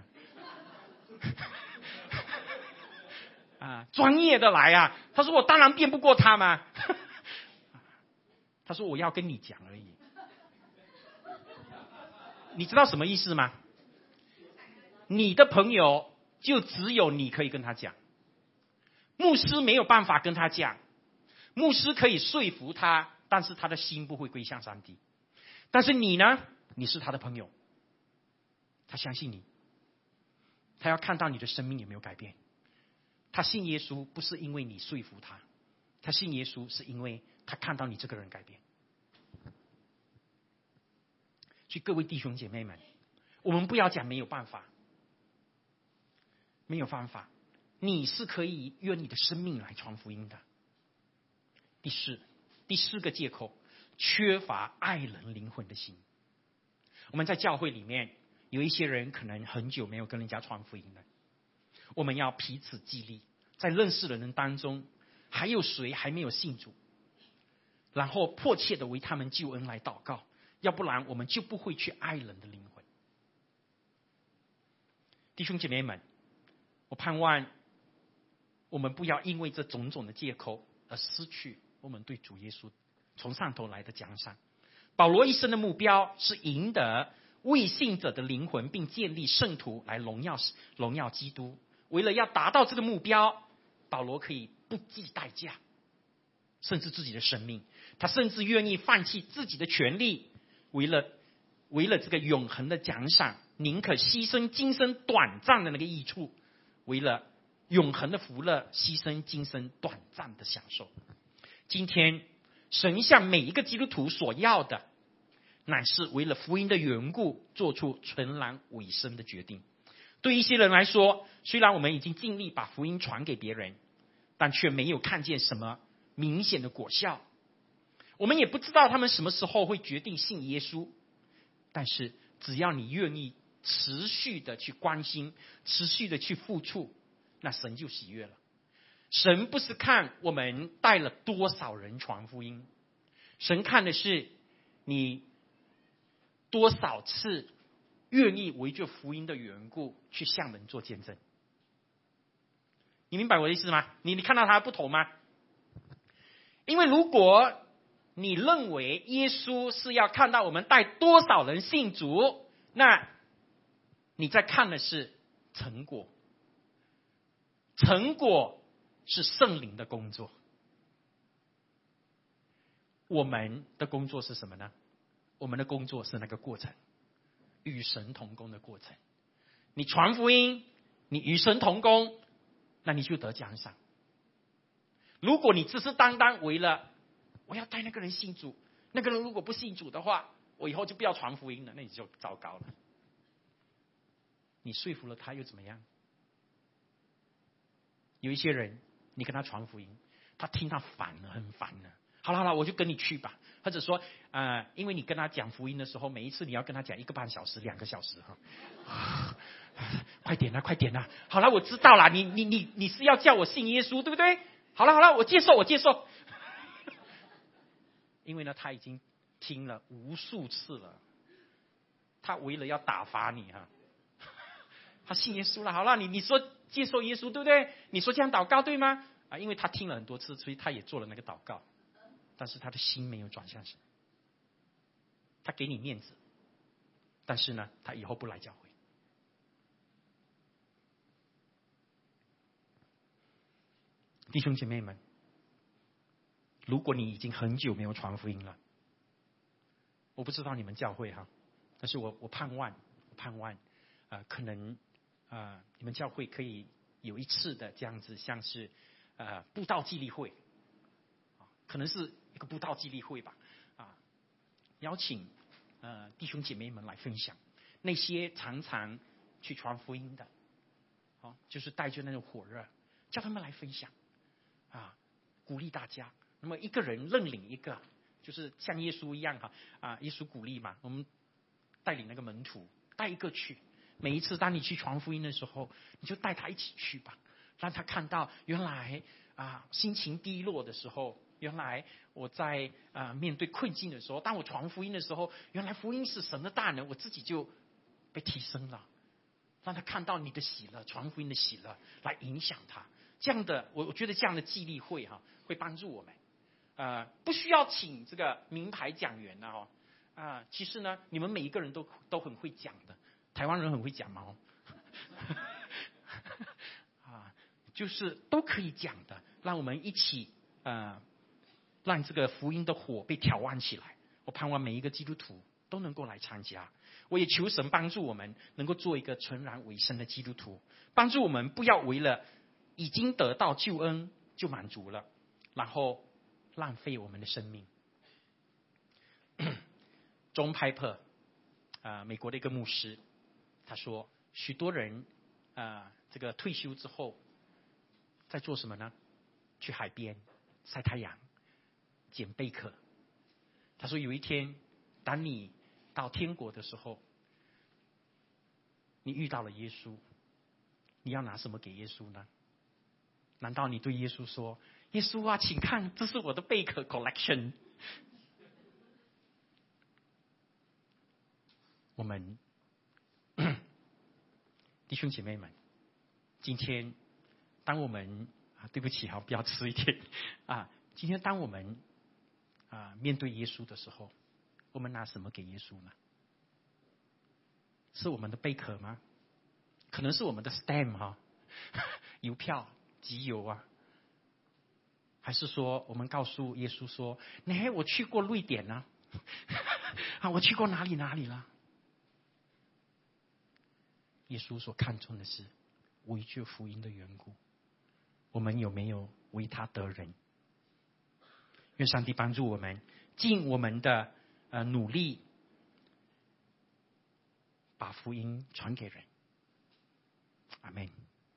专业的来啊。”他说：“我当然辩不过他嘛。”他说：“我要跟你讲而已。”你知道什么意思吗？你的朋友就只有你可以跟他讲，牧师没有办法跟他讲，牧师可以说服他，但是他的心不会归向上帝。但是你呢？你是他的朋友，他相信你，他要看到你的生命有没有改变。他信耶稣不是因为你说服他，他信耶稣是因为他看到你这个人改变。所以各位弟兄姐妹们，我们不要讲没有办法，没有办法，你是可以用你的生命来传福音的。第四个借口，缺乏爱人灵魂的心。我们在教会里面有一些人可能很久没有跟人家传福音了，我们要彼此激励，在认识的人当中还有谁还没有信主，然后迫切的为他们救恩来祷告，要不然我们就不会去爱人的灵魂。弟兄姐妹们，我盼望我们不要因为这种种的借口而失去我们对主耶稣从上头来的奖赏。保罗一生的目标是赢得未信者的灵魂，并建立圣徒来荣耀基督。为了要达到这个目标，保罗可以不计代价，甚至自己的生命，他甚至愿意放弃自己的权利，为了这个永恒的奖赏，宁可牺牲今生短暂的那个益处，为了永恒的福乐，牺牲今生短暂的享受。今天神向每一个基督徒所要的，乃是为了福音的缘故做出全然委身的决定。对一些人来说，虽然我们已经尽力把福音传给别人，但却没有看见什么明显的果效。我们也不知道他们什么时候会决定信耶稣，但是只要你愿意持续的去关心，持续的去付出，那神就喜悦了。神不是看我们带了多少人传福音，神看的是你多少次愿意为着福音的缘故去向人做见证。你明白我的意思吗？你看到它不同吗？因为如果你认为耶稣是要看到我们带多少人信主，那你在看的是成果，成果是圣灵的工作。我们的工作是什么呢？我们的工作是那个过程，与神同工的过程。你传福音，你与神同工，那你就得奖赏。如果你只是单单为了我要带那个人信主，那个人如果不信主的话，我以后就不要传福音了，那你就糟糕了。你说服了他又怎么样？有一些人你跟他传福音，他听他烦了，很烦了。好了，我就跟你去吧。或者说因为你跟他讲福音的时候，每一次你要跟他讲1个半小时、2个小时快点啦！好了，我知道了，你是要叫我信耶稣，对不对？好了，我接受。因为呢，他已经听了无数次了，他为了要打发你他信耶稣了。好了，你说接受耶稣，对不对？你说这样祷告对吗？因为他听了很多次，所以他也做了那个祷告，但是他的心没有转向神。他给你面子，但是呢，他以后不来教会。弟兄姐妹们，如果你已经很久没有传福音了，我不知道你们教会但是我盼望可能你们教会可以有一次的这样子，像是布道纪律会，可能是一个布道纪律会吧，邀请弟兄姐妹们来分享，那些常常去传福音的，就是带着那种火热，叫他们来分享鼓励大家。那么一个人认领一个，就是像耶稣一样耶稣鼓励嘛，我们带领那个门徒带一个去。每一次当你去传福音的时候，你就带他一起去吧，让他看到原来心情低落的时候，原来我在面对困境的时候，当我传福音的时候，原来福音是神的大能，我自己就被提升了。让他看到你的喜乐，传福音的喜乐来影响他。这样的，我觉得这样的激励会会帮助我们。不需要请这个名牌讲员其实呢，你们每一个人都很会讲的，台湾人很会讲嘛就是都可以讲的，让我们一起让这个福音的火被挑旺起来。我盼望每一个基督徒都能够来参加。我也求神帮助我们能够做一个纯然委身的基督徒，帮助我们不要为了已经得到救恩就满足了，然后浪费我们的生命。John Piper 美国的一个牧师，他说许多人这个退休之后在做什么呢？去海边晒太阳，捡贝壳。他说有一天当你到天国的时候，你遇到了耶稣，你要拿什么给耶稣呢？难道你对耶稣说，耶稣啊，请看，这是我的贝壳 collection。 我们弟兄姐妹们，今天当我们对不起不要吃一点今天当我们面对耶稣的时候，我们拿什么给耶稣呢？是我们的贝壳吗？可能是我们的 stamp 邮票、集邮还是说我们告诉耶稣说，我去过瑞典我去过哪里了？耶稣所看重的是为救福音的缘故，我们有没有为他得人？愿上帝帮助我们尽我们的努力，把福音传给人。阿们。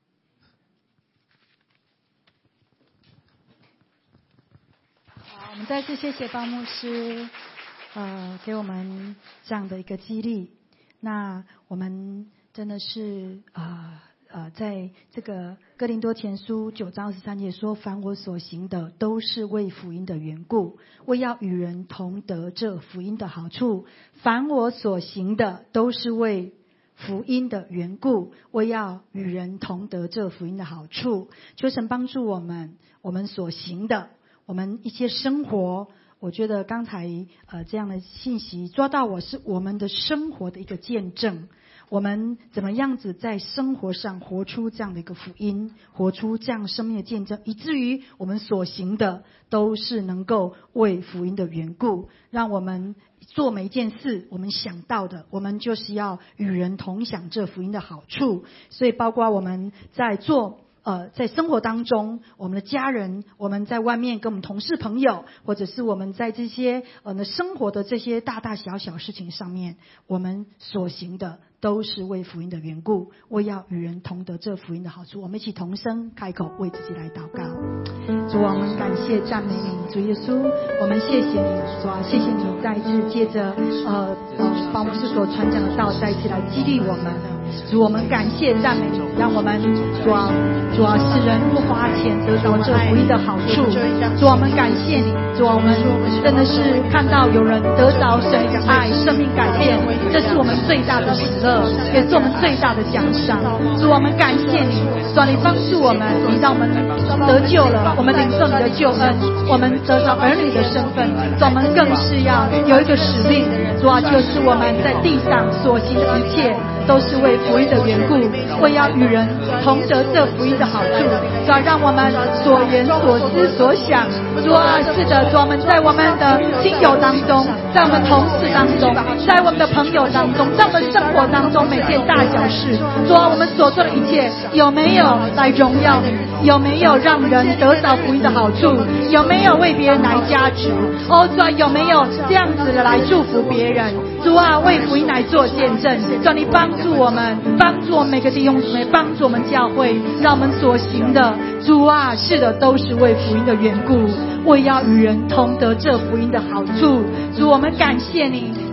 好，我们再次谢谢包牧师，给我们这样的一个激励。那我们真的是在这个哥林多前书9章23节说，凡我所行的都是为福音的缘故，为要与人同得这福音的好处。凡我所行的都是为福音的缘故，为要与人同得这福音的好处。求神帮助我们所行的，我们一些生活，我觉得刚才这样的信息抓到我们的生活的一个见证。我们怎么样子在生活上活出这样的一个福音，活出这样生命的见证，以至于我们所行的都是能够为福音的缘故，让我们做每一件事，我们想到的，我们就是要与人同享这福音的好处。所以包括我们在生活当中，我们的家人，我们在外面跟我们同事朋友，或者是我们在这些生活的这些大大小小事情上面，我们所行的都是为福音的缘故，为要与人同得这福音的好处。我们一起同声开口为自己来祷告。主啊，我们感谢赞美你，主耶稣，我们谢谢你，主啊，谢谢你再一次借着包牧师所传讲的道，再一次来激励我们。主，我们感谢赞美你，让我们主啊世人不花钱得到这福音的好处。主，我们感谢你，主，我们真的是看到有人得着神的爱，生命改变，这是我们最大的喜乐，也是我们最大的奖赏。主，我们感谢你，主，你帮助我们，你让我们得救了，我们领受你的救恩，我们得到儿女的身份。主，我们更是要有一个使命，主啊，就是我们在地上所行的一切都是为福音的缘故，为要与人同得这福音的好处。主啊，让我们所言所思所想，主啊，是的，主，我们在我们的亲友当中，在我们同事当中，在我们的朋友当中，在我们生活当中每件大小事，主啊，我们所做的一切有没有来荣耀你？有没有让人得到福音的好处？有没有为别人来加值？主啊，有没有这样子的来祝福别人？主啊，为福音来做见证。主啊，你帮助我们，帮助我们每个弟兄姊妹，帮助我们教会，让我们所行的，主啊，是的，都是为福音的缘故，为要与人同得这福音的好处。主，我们感谢你，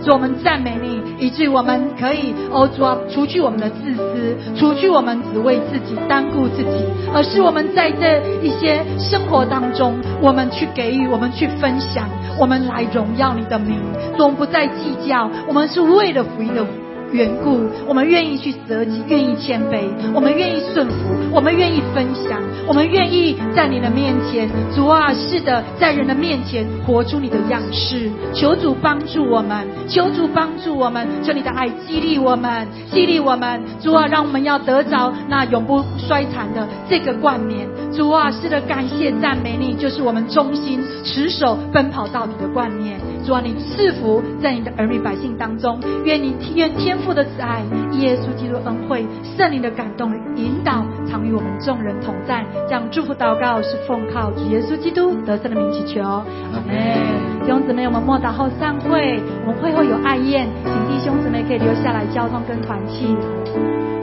主我们赞美你，以至于我们可以主啊，除去我们的自私，除去我们只为自己单顾自己，而是我们在这一些生活当中，我们去给予，我们去分享，我们来荣耀你的名。主我们不再计较，我们是为了福音的缘故，我们愿意去舍己，愿意谦卑，我们愿意顺服，我们愿意分享，我们愿意在你的面前，主啊，是的，在人的面前活出你的样式。求主帮助我们，求主帮助我们，求你的爱激励我们，激励我们。主啊，让我们要得着那永不衰残的这个冠冕。主啊，是的，感谢赞美你，就是我们忠心持守奔跑到底的冠冕。主啊，你赐福在你的儿女百姓当中，愿天父的慈爱、耶稣基督恩惠、圣灵的感动引导，常与我们众人同在。这样祝福祷告是奉靠主耶稣基督得胜的名祈求，阿们。弟兄姊妹，我们默祷后散会，我们会后有爱宴，请弟兄姊妹可以留下来交通跟团契。